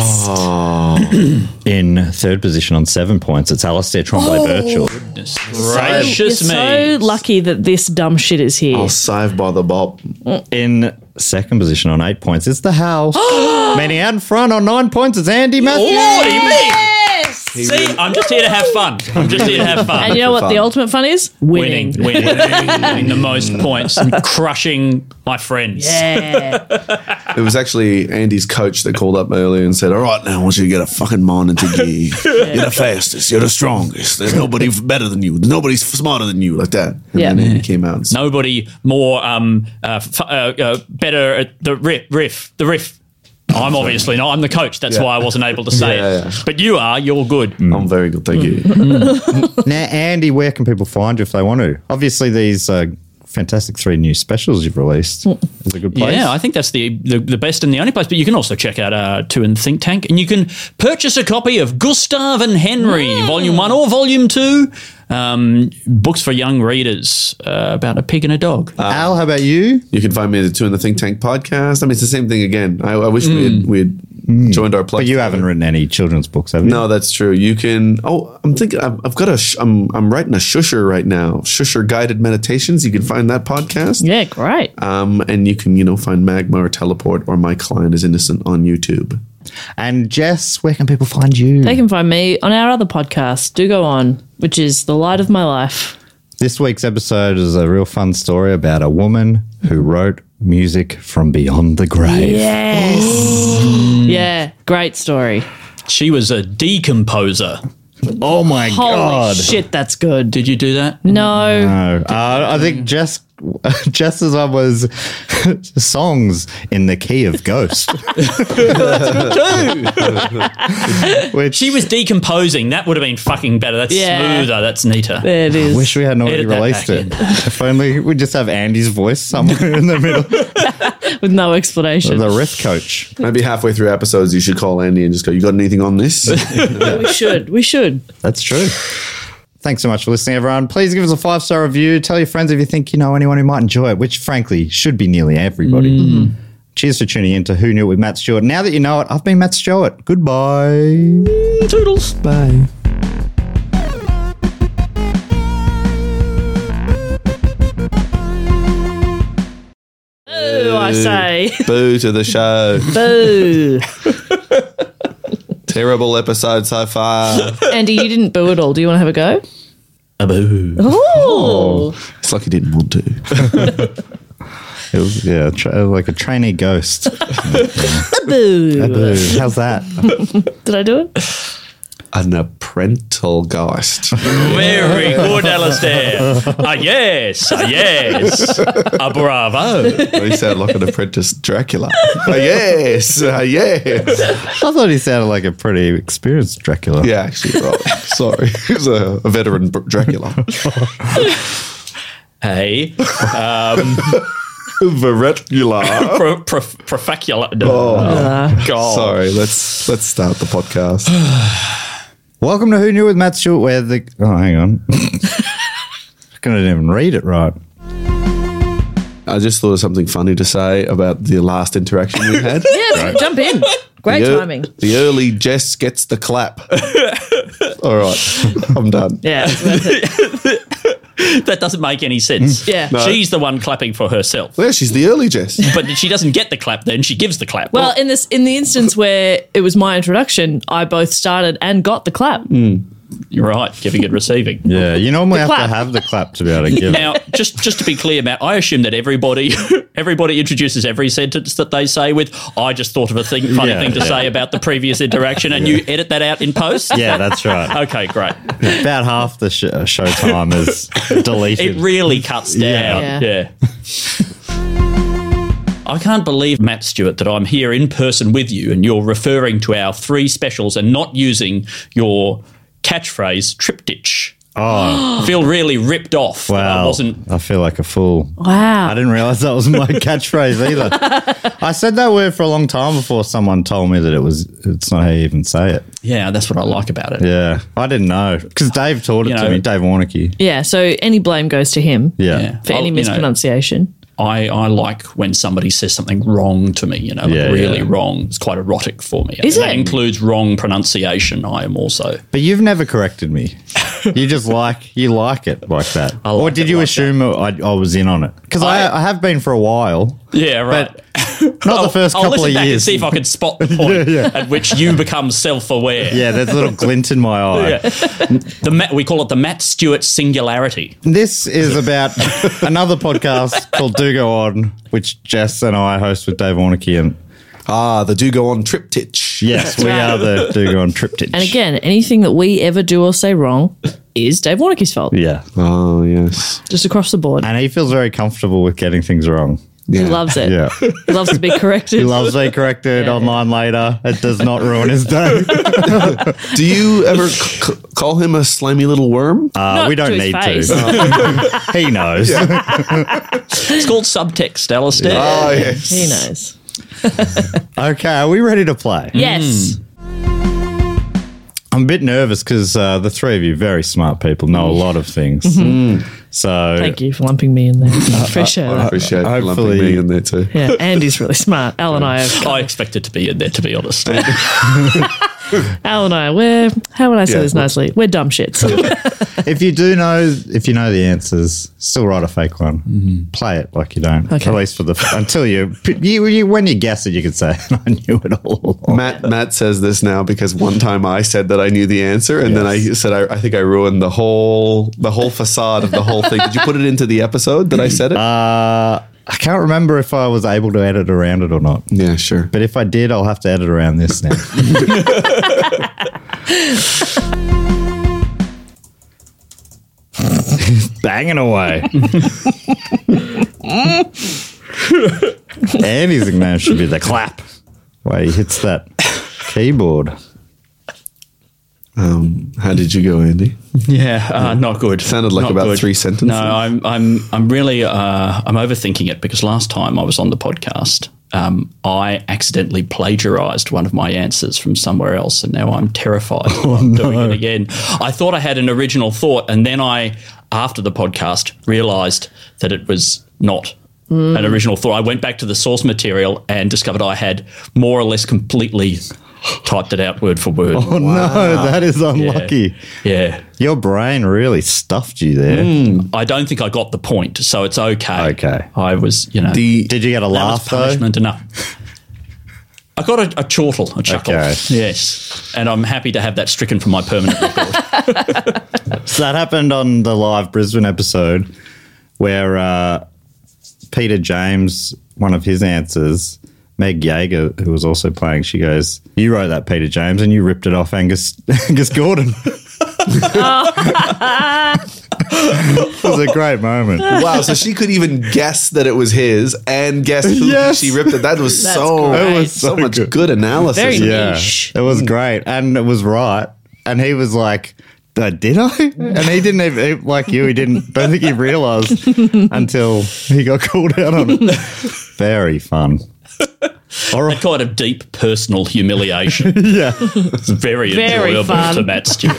last. In third position on seven points, it's Alistair Tremblay-Birchall. Goodness You're gracious me. so lucky that this dumb shit is here. I'll save by the bob. In second position on eight points, it's The House. Meaning out in front on nine points, it's Andy Matthews. Lordy me. See, I'm just here to have fun. I'm just here to have fun. And you know what fun. the ultimate fun is? Winning. Winning, winning, winning the most points and crushing my friends. Yeah. It was actually Andy's coach that called up earlier and said, all right, now I want you to get a fucking monitor gear. You're the fastest. You're the strongest. There's nobody better than you. Nobody's smarter than you, like that. And Yeah. then Andy came out and said, Nobody more um uh, f- uh, uh better at the riff, riff, the riff. I'm obviously not. I'm the coach. That's Yeah. why I wasn't able to say Yeah, it. yeah. But you are. You're good. I'm very good, thank you. Now, Andy, where can people find you if they want to? Obviously, these uh, fantastic three new specials you've released is a good place. Yeah, I think that's the, the the best and the only place. But you can also check out uh, Two in the Think Tank, and you can purchase a copy of Gustav and Henry, Volume One or Volume Two, um, books for young readers uh, about a pig and a dog. Al, how about you? You can find me at the Two in the Think Tank podcast. I mean, it's the same thing again. I, I wish we had, we had joined our platform. But you haven't written any children's books, have you? No, that's true. You can. Oh, I'm thinking. I've, I've got a. Sh- I'm. I'm writing a shusher right now. Shusher guided meditations. You can find that podcast. Yeah, great. Um, and you can, you know, find Magma or Teleport or My Client is Innocent on YouTube. And Jess, where can people find you? They can find me on our other podcast, Do Go On, which is The Light of My Life. This week's episode is a real fun story about a woman who wrote music from beyond the grave. Yes. Yeah, great story. She was a decomposer. Oh my Holy God. shit, that's good. Did you do that? No. No, uh, I think Jess, Jess's one was songs in the key of Ghost. Which She was decomposing. That would have been fucking better. That's Yeah. smoother. That's neater. There it is. wish we hadn't already Edit that released back it. If only we just have Andy's voice somewhere in the middle. With no explanation. The riff coach. Maybe halfway through episodes, you should call Andy and just go, "You got anything on this?" we should. We should. That's true. Thanks so much for listening, everyone. Please give us a five-star review. Tell your friends if you think you know anyone who might enjoy it, which, frankly, should be nearly everybody. Mm. Cheers for tuning in to Who Knew It with Matt Stewart. Now that you know it, I've been Matt Stewart. Goodbye. Toodles. Bye. Boo, I say. Boo to the show. Boo. Terrible episode so far. Andy, you didn't boo at all. Do you want to have a go? A boo. Oh. It's like he didn't want to. It was, yeah, tra- like a trainee ghost. Boo. Boo. How's that? Did I do it? An apprentice ghost. Very good, Alistair. Ah, yes. Ah, yes. A bravo. He sounded like an apprentice Dracula. Oh, yes. Uh, yes. I thought he sounded like a pretty experienced Dracula. Yeah, actually, right. Sorry. He's a, a veteran Br- Dracula. Hey. Um, Dracula. pro, pro, profacula. Oh, God. sorry. Let's let's start the podcast. Welcome to Who Knew with Matt Stewart, where the... Oh, hang on. I couldn't even read it right. I just thought of something funny to say about the last interaction we had. Yeah, jump in. Great the, timing. The early Jess gets the clap. All right, I'm done. Yeah, it's worth it. That doesn't make any sense. Yeah. No. She's the one clapping for herself. Well, she's the early Jess. But she doesn't get the clap then, she gives the clap. Well, in this, in the instance where it was my introduction, I both started and got the clap. You're right, giving and receiving. Yeah, you normally have clap. to have the clap to be able to give it. Now, just just to be clear, Matt, I assume that everybody everybody introduces every sentence that they say with, I just thought of a thing, funny Yeah, thing to yeah. say about the previous interaction, and you edit that out in post? Yeah, that's right. Okay, great. About half the sh- uh, show time is deleted. It really cuts down. Yeah. Yeah. I can't believe, Matt Stewart, that I'm here in person with you and you're referring to our three specials and not using your catchphrase triptych. Oh, I feel really ripped off. that I wow. wasn't. I feel like a fool. Wow. I didn't realise that was my catchphrase either. I said that word for a long time before someone told me that it was. It's not how you even say it. Yeah, that's what I like about it. Yeah, I didn't know because Dave taught it You to know- me. Dave Warnicky. Yeah, so any blame goes to him Yeah. Yeah. for I'll- any you know, mispronunciation. I, I like when somebody says something wrong to me, you know, like Yeah, really yeah. wrong. It's quite erotic for me. Is And That it? includes wrong pronunciation. I am also. But you've never corrected me. You just like you like it like that, I or like did it you like assume I, I was in on it? Because I, I- I have been for a while. Yeah, right. Not the first I'll couple listen of back years. and see if I can spot the point at which you become self-aware. Yeah, there's a little glint in my eye. Yeah. The Matt, we call it the Matt Stewart singularity. This is about another podcast called Do Go On, which Jess and I host with Dave Warnicky. And Ah, the do go on triptych. yes, we right. are the Do Go On triptych. And again, anything that we ever do or say wrong is Dave Warnicky's fault. yeah. Oh, yes. Just across the board. And he feels very comfortable with getting things wrong. He Yeah. loves it. Yeah. He loves to be corrected. He loves being corrected Yeah. online later. It does not ruin his day. Do you ever c- c- call him a slimy little worm? Uh, Not we don't to his need face. to. He knows. It's called subtext, Alistair. Oh, yes. He knows. Okay, are we ready to play? Yes. I'm a bit nervous because uh, the three of you, very smart people, know a lot of things. So Thank you for lumping me in there. Appreciate I that. appreciate Hopefully- lumping me in there too. Yeah, Andy's really smart. Al and I are I expected to be in there, to be honest. Al and I, we're how would I say Yeah. this nicely? We're dumb shits. if you do know, if you know the answers, still write a fake one. Play it like you don't. Okay. At least for the until you, you, you when you guess it, you could say I knew it all along. Matt Matt says this now because one time I said that I knew the answer, and then I said I, I think I ruined the whole the whole facade of the whole thing. Did you put it into the episode that I said it? Uh, I can't remember if I was able to edit around it or not. yeah, sure. But if I did, I'll have to edit around this now. Banging away. Andy's nickname should be the clap. Where he hits that keyboard. Um, how did you go, Andy? Yeah, uh, not good. Sounded like Not about good. three sentences. No, I'm, I'm, I'm really, uh, I'm overthinking it because last time I was on the podcast, um, I accidentally plagiarized one of my answers from somewhere else, and now I'm terrified Oh, of doing it again. I thought I had an original thought, and then I, after the podcast, realized that it was not an original thought. I went back to the source material and discovered I had more or less completely typed it out word for word. Oh no, that is unlucky. Yeah. Your brain really stuffed you there. I don't think I got the point, so it's okay. Okay. I was, you know, The Did you get a that was laugh though? punishment enough. I got a, a chortle, a chuckle. Okay. Yes. And I'm happy to have that stricken from my permanent record. So that happened on the live Brisbane episode where uh, Peter James, one of his answers, Meg Yeager, who was also playing, she goes, "You wrote that, Peter James, and you ripped it off Angus Angus Gordon." It was a great moment. wow, so she could even guess that it was his and guess who Yes. she ripped it. That was That's so great. It was so, so much good. good, analysis. Very Yeah, niche. it was great, and it was right. And he was like, "Uh, "Did I?" And he didn't even like you. He didn't. Don't think he realised until he got called out on it. Very fun. All right. That kind of deep personal humiliation. Yeah. It's very, Very enjoyable fun. to Matt Stewart.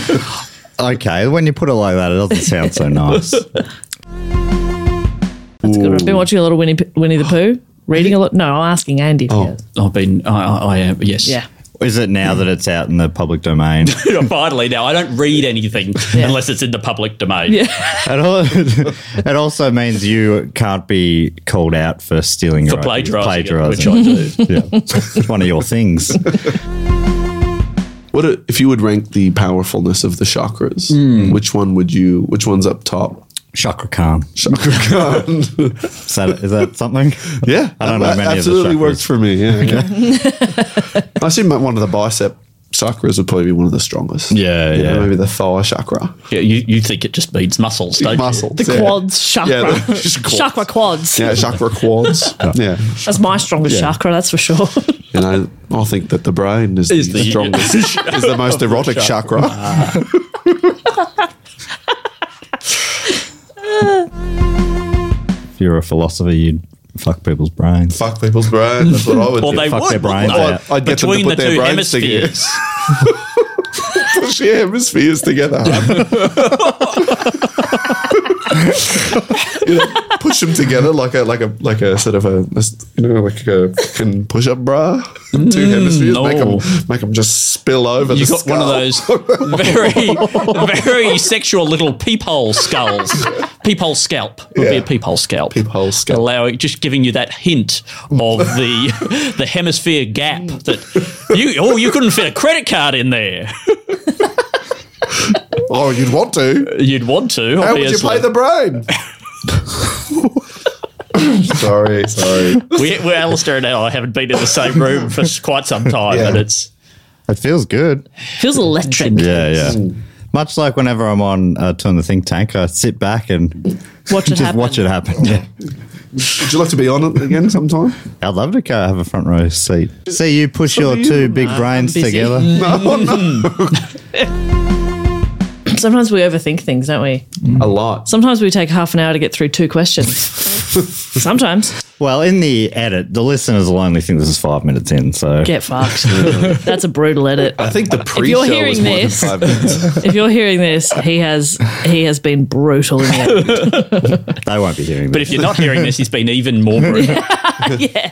Okay. When you put it like that, it doesn't sound so nice. Ooh, That's a good one. I've been watching a lot of Winnie, Winnie the Pooh. Reading a lot. No, I'm asking Andy. if he Oh. has. I've been, I, I, I am, yes. Yeah. Is it now that it's out in the public domain? Finally, now I don't read anything Yeah. unless it's in the public domain. Yeah. It, al- it also means you can't be called out for stealing For your plagiarising, plagiarising. it, which I do. Yeah. It's one of your things. What if you would rank the powerfulness of the chakras? Hmm. Which one would you? Which one's up top? Chakra Khan. Chakra Khan. Is that, is that something? Yeah, I don't know that many of the absolutely chakras. works for me. Yeah, okay. I assume that one of the bicep chakras would probably be one of the strongest. Yeah, You know, yeah. maybe the thigh chakra. Yeah, you, you think it just means muscles, don't Muscles. The yeah. quads chakra. Yeah, the- just quads. Chakra quads. Yeah, chakra quads. yeah. That's my strongest Yeah. chakra, that's for sure. You know, I think that the brain is, Is the, the- strongest, is the most erotic chakra. If you're a philosopher, you'd fuck people's brains. Fuck people's brain. That's what I would Well, do. they Fuck would. their brains wouldn't out. they? I'd get them to Between put the their two brains together. hemispheres. Push your hemispheres together. You know, push them together like a like a like a sort of a you know like a fucking push up bra. Two hemispheres no. make them make them just spill over. You the got one of skull. those very, very sexual little peephole skulls. Peephole scalp would be Yeah. a peephole scalp. Peephole scalp. Allowing, just giving you that hint of the the hemisphere gap that you oh you couldn't fit a credit card in there. Oh, you'd want to. You'd want to. How would you obviously. pay the brain? sorry, sorry. We, we're Alistair and I haven't been in the same room for quite some time, Yeah. and it's It feels good. Feels electric. Yeah, yeah. Much like whenever I'm on uh, Turn the Think Tank, I sit back and Watch it just happen. watch it happen. Yeah. Would you like to be on it again sometime? I'd love to go have a front row seat. See you push your you. two big brains busy. together. No, no. Sometimes we overthink things, don't we? A lot. Sometimes we take half an hour to get through two questions. Sometimes. Well, in the edit, the listeners will only think this is five minutes in. So Get fucked. That's a brutal edit. I think the If pre-show you're was hearing more this, than five minutes. if you're hearing this, he has he has been brutal in the edit. they won't be hearing but this. if you're not hearing this, he's been even more brutal. Yeah.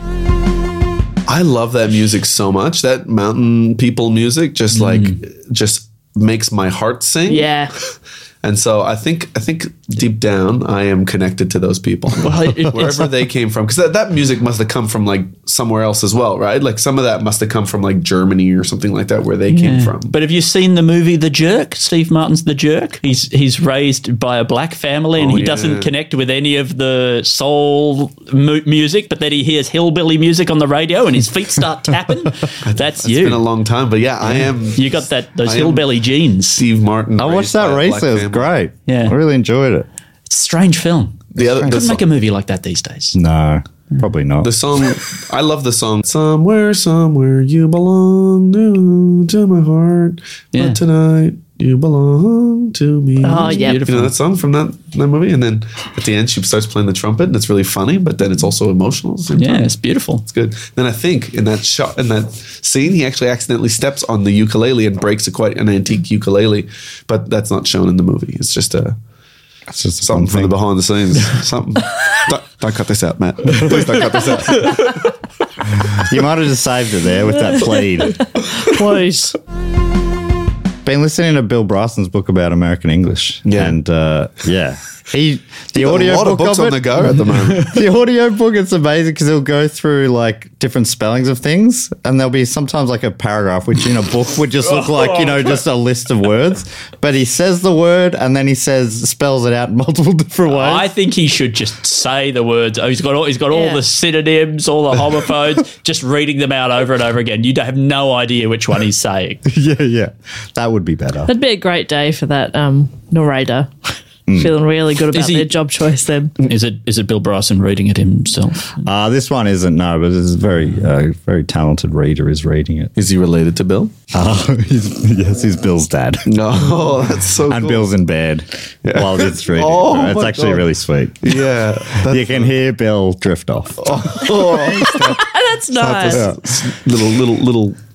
I love that music so much. That mountain people music just like just makes my heart sing. Yeah. And so I think I think deep down I am connected to those people Well, it- it's wherever they came from, because that, that music must have come from like somewhere else as well, right? Like some of that must have come from like Germany or something like that, where they came from. But have you seen the movie The Jerk? Steve Martin's The Jerk. He's he's raised by a black family and Oh, he yeah. doesn't connect with any of the soul mu- music. But then he hears hillbilly music on the radio and his feet start tapping. That's It's you. been a long time, but yeah, I am. You got that those I am hillbilly genes. Steve Martin. I watched raised by that a black recently. It was family. great. Yeah. I really enjoyed it. It's a strange film. The other the, Couldn't so- make a movie like that these days. No, probably not. the song, I love the song. Somewhere, somewhere you belong to, to my heart, Yeah. but tonight you belong to me. Oh, yeah. You know that song from that, that movie? And then at the end, she starts playing the trumpet, and it's really funny, but then it's also emotional. At the same Yeah, time. it's beautiful. It's good. Then I think in that shot, in that scene, he actually accidentally steps on the ukulele and breaks a quite an antique ukulele, but that's not shown in the movie. It's just a It's just a something fun from the thing. behind the scenes. Something. don't, don't cut this out, Matt. Please don't cut this out. You might have just saved it there with that plead. Please. Been listening to Bill Bryson's book about American English. Yeah. And uh, yeah. He the Got audio a lot of book books of on it, the go at the moment. the audio book, it's amazing because he'll go through like different spellings of things, and there'll be sometimes like a paragraph which in a book would just look like, you know, just a list of words, but he says the word and then he says spells it out in multiple different ways. I think he should just say the words. Oh, he's got all, he's got all Yeah. the synonyms, all the homophones, just reading them out over and over again. You have no idea which one he's saying. yeah, yeah, that would be better. That'd be a great day for that um, narrator. Feeling really good about Is he- their job choice then. Is it is it Bill Bryson reading it himself? Uh, this one isn't, no, but it's a very, uh, very talented reader is reading it. Is he related to Bill? Uh, he's, yes, he's Bill's dad. No, that's so And cool. Bill's in bed while it's reading. Oh, it's my actually God. really sweet. Yeah. That's You can hear Bill drift off. That's nice. little, little, little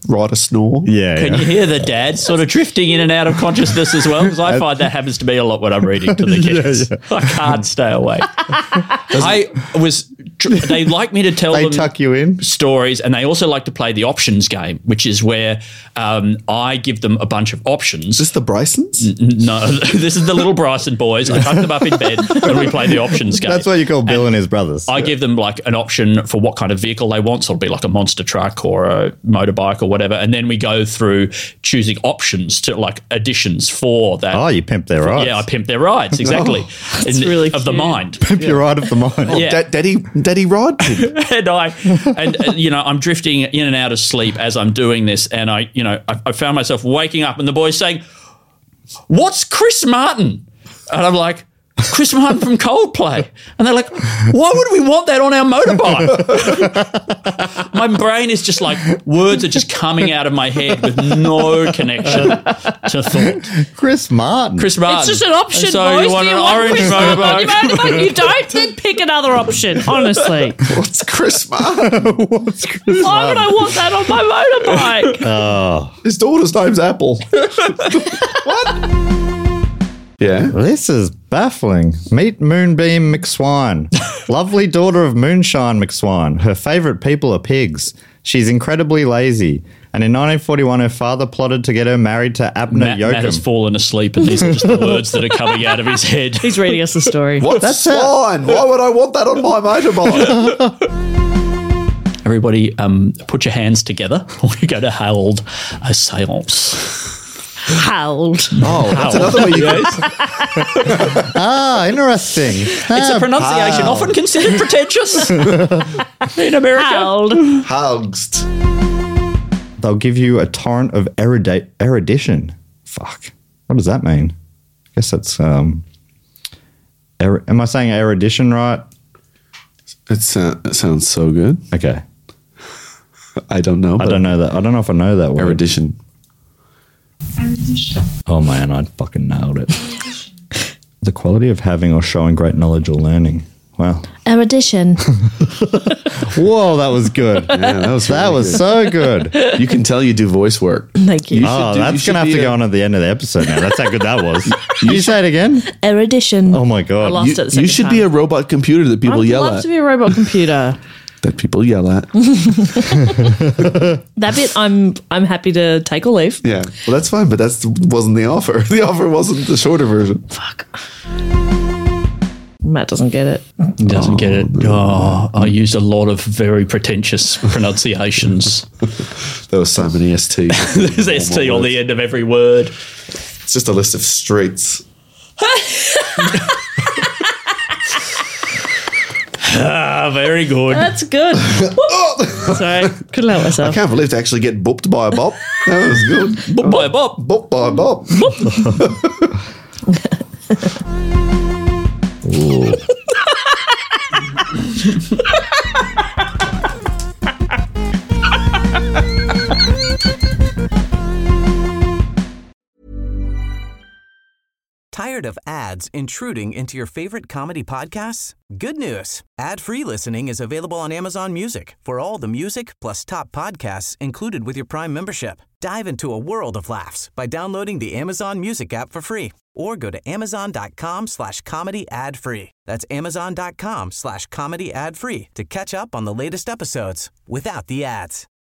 Rod a snore. Yeah. Can yeah. you hear the dad sort of drifting in and out of consciousness as well? Because I find that happens to me a lot when I'm reading to the kids. Yeah, I can't stay awake. I was. They like me to tell They them tuck you in? stories, and they also like to play the options game, which is where um, I give them a bunch of options. Is this the Brysons? No, this is the little Bryson boys. I tuck them up in bed and we play the options game. That's what you call Bill and, and his brothers. I yeah. give them like an option for what kind of vehicle they want. So it'll be like a monster truck or a motorbike or whatever. And then we go through choosing options to like additions for that. Oh, you pimp their rides. Yeah, I pimp their rides, exactly. Oh, that's In- really Of the cute. mind. Pimp your ride of the mind. Yeah. Da- Daddy, Daddy Rod? and I, and uh, you know, I'm drifting in and out of sleep as I'm doing this, and I, you know, I, I found myself waking up, and the boys saying, "What's Chris Martin?" And I'm like, "Chris Martin from Coldplay," and they're like, "Why would we want that on our motorbike?" My brain is just like words are just coming out of my head with no connection to thought. Chris Martin. Chris Martin. It's just an option, And so boys. you want Do an you want orange Chris Martin on your motorbike? motorbike? You don't, then pick another option, honestly. What's Chris Martin? What's Chris Why would I want that on my motorbike? Oh, His daughter's name's Apple. What? Yeah. this is baffling. Meet Moonbeam McSwine. Lovely daughter of Moonshine McSwine. Her favourite people are pigs. She's incredibly lazy. And in nineteen forty-one, her father plotted to get her married to Abner Matt, Matt has Yoakum. fallen asleep, and these are just the words that are coming out of his head. He's reading us the story. What's That's swine? Why would I want that on my motorbike? Everybody, um, put your hands together. We're going to hold a seance. Howled. Oh, that's another way you guys. Ah, interesting. It's a pronunciation often considered pretentious in America. Howled. Hugged. They'll give you a torrent of erudite, erudition. Fuck. What does that mean? I guess that's... Um, er, am I saying erudition right? It's, uh, it sounds so good. Okay. I don't know. I don't know that. I don't know if I know that word. Erudition. Oh man, I fucking nailed it. The quality of having or showing great knowledge or learning. Wow. Erudition. Whoa, that was good. Yeah, that was That really was good. so good. You can tell you do voice work. Thank you. You Oh, should do- you that's should going to have be to a- go on at the end of the episode now. That's how good that was. Can you say it again? Erudition. Oh my I God. lost You, it the you second should time. be a robot computer that people I'd yell love at. to be a robot computer. that people yell at. That bit, I'm I'm happy to take or leave. Yeah, well, that's fine, but that wasn't the offer. The offer wasn't the shorter version. Fuck. Matt doesn't get it. He doesn't get it. Oh, I used a lot of very pretentious pronunciations. There was so many S T. There's S T on the end of every word. It's just a list of streets. Ah, very good. That's good. Sorry, couldn't help I myself. can't believe to actually get booped by a bop. That was good. Boop by bop. Booped by a bop. Tired of ads intruding into your favorite comedy podcasts? Good news. Ad-free listening is available on Amazon Music for all the music plus top podcasts included with your Prime membership. Dive into a world of laughs by downloading the Amazon Music app for free or go to amazon.com slash comedy ad free. That's amazon.com slash comedy ad free to catch up on the latest episodes without the ads.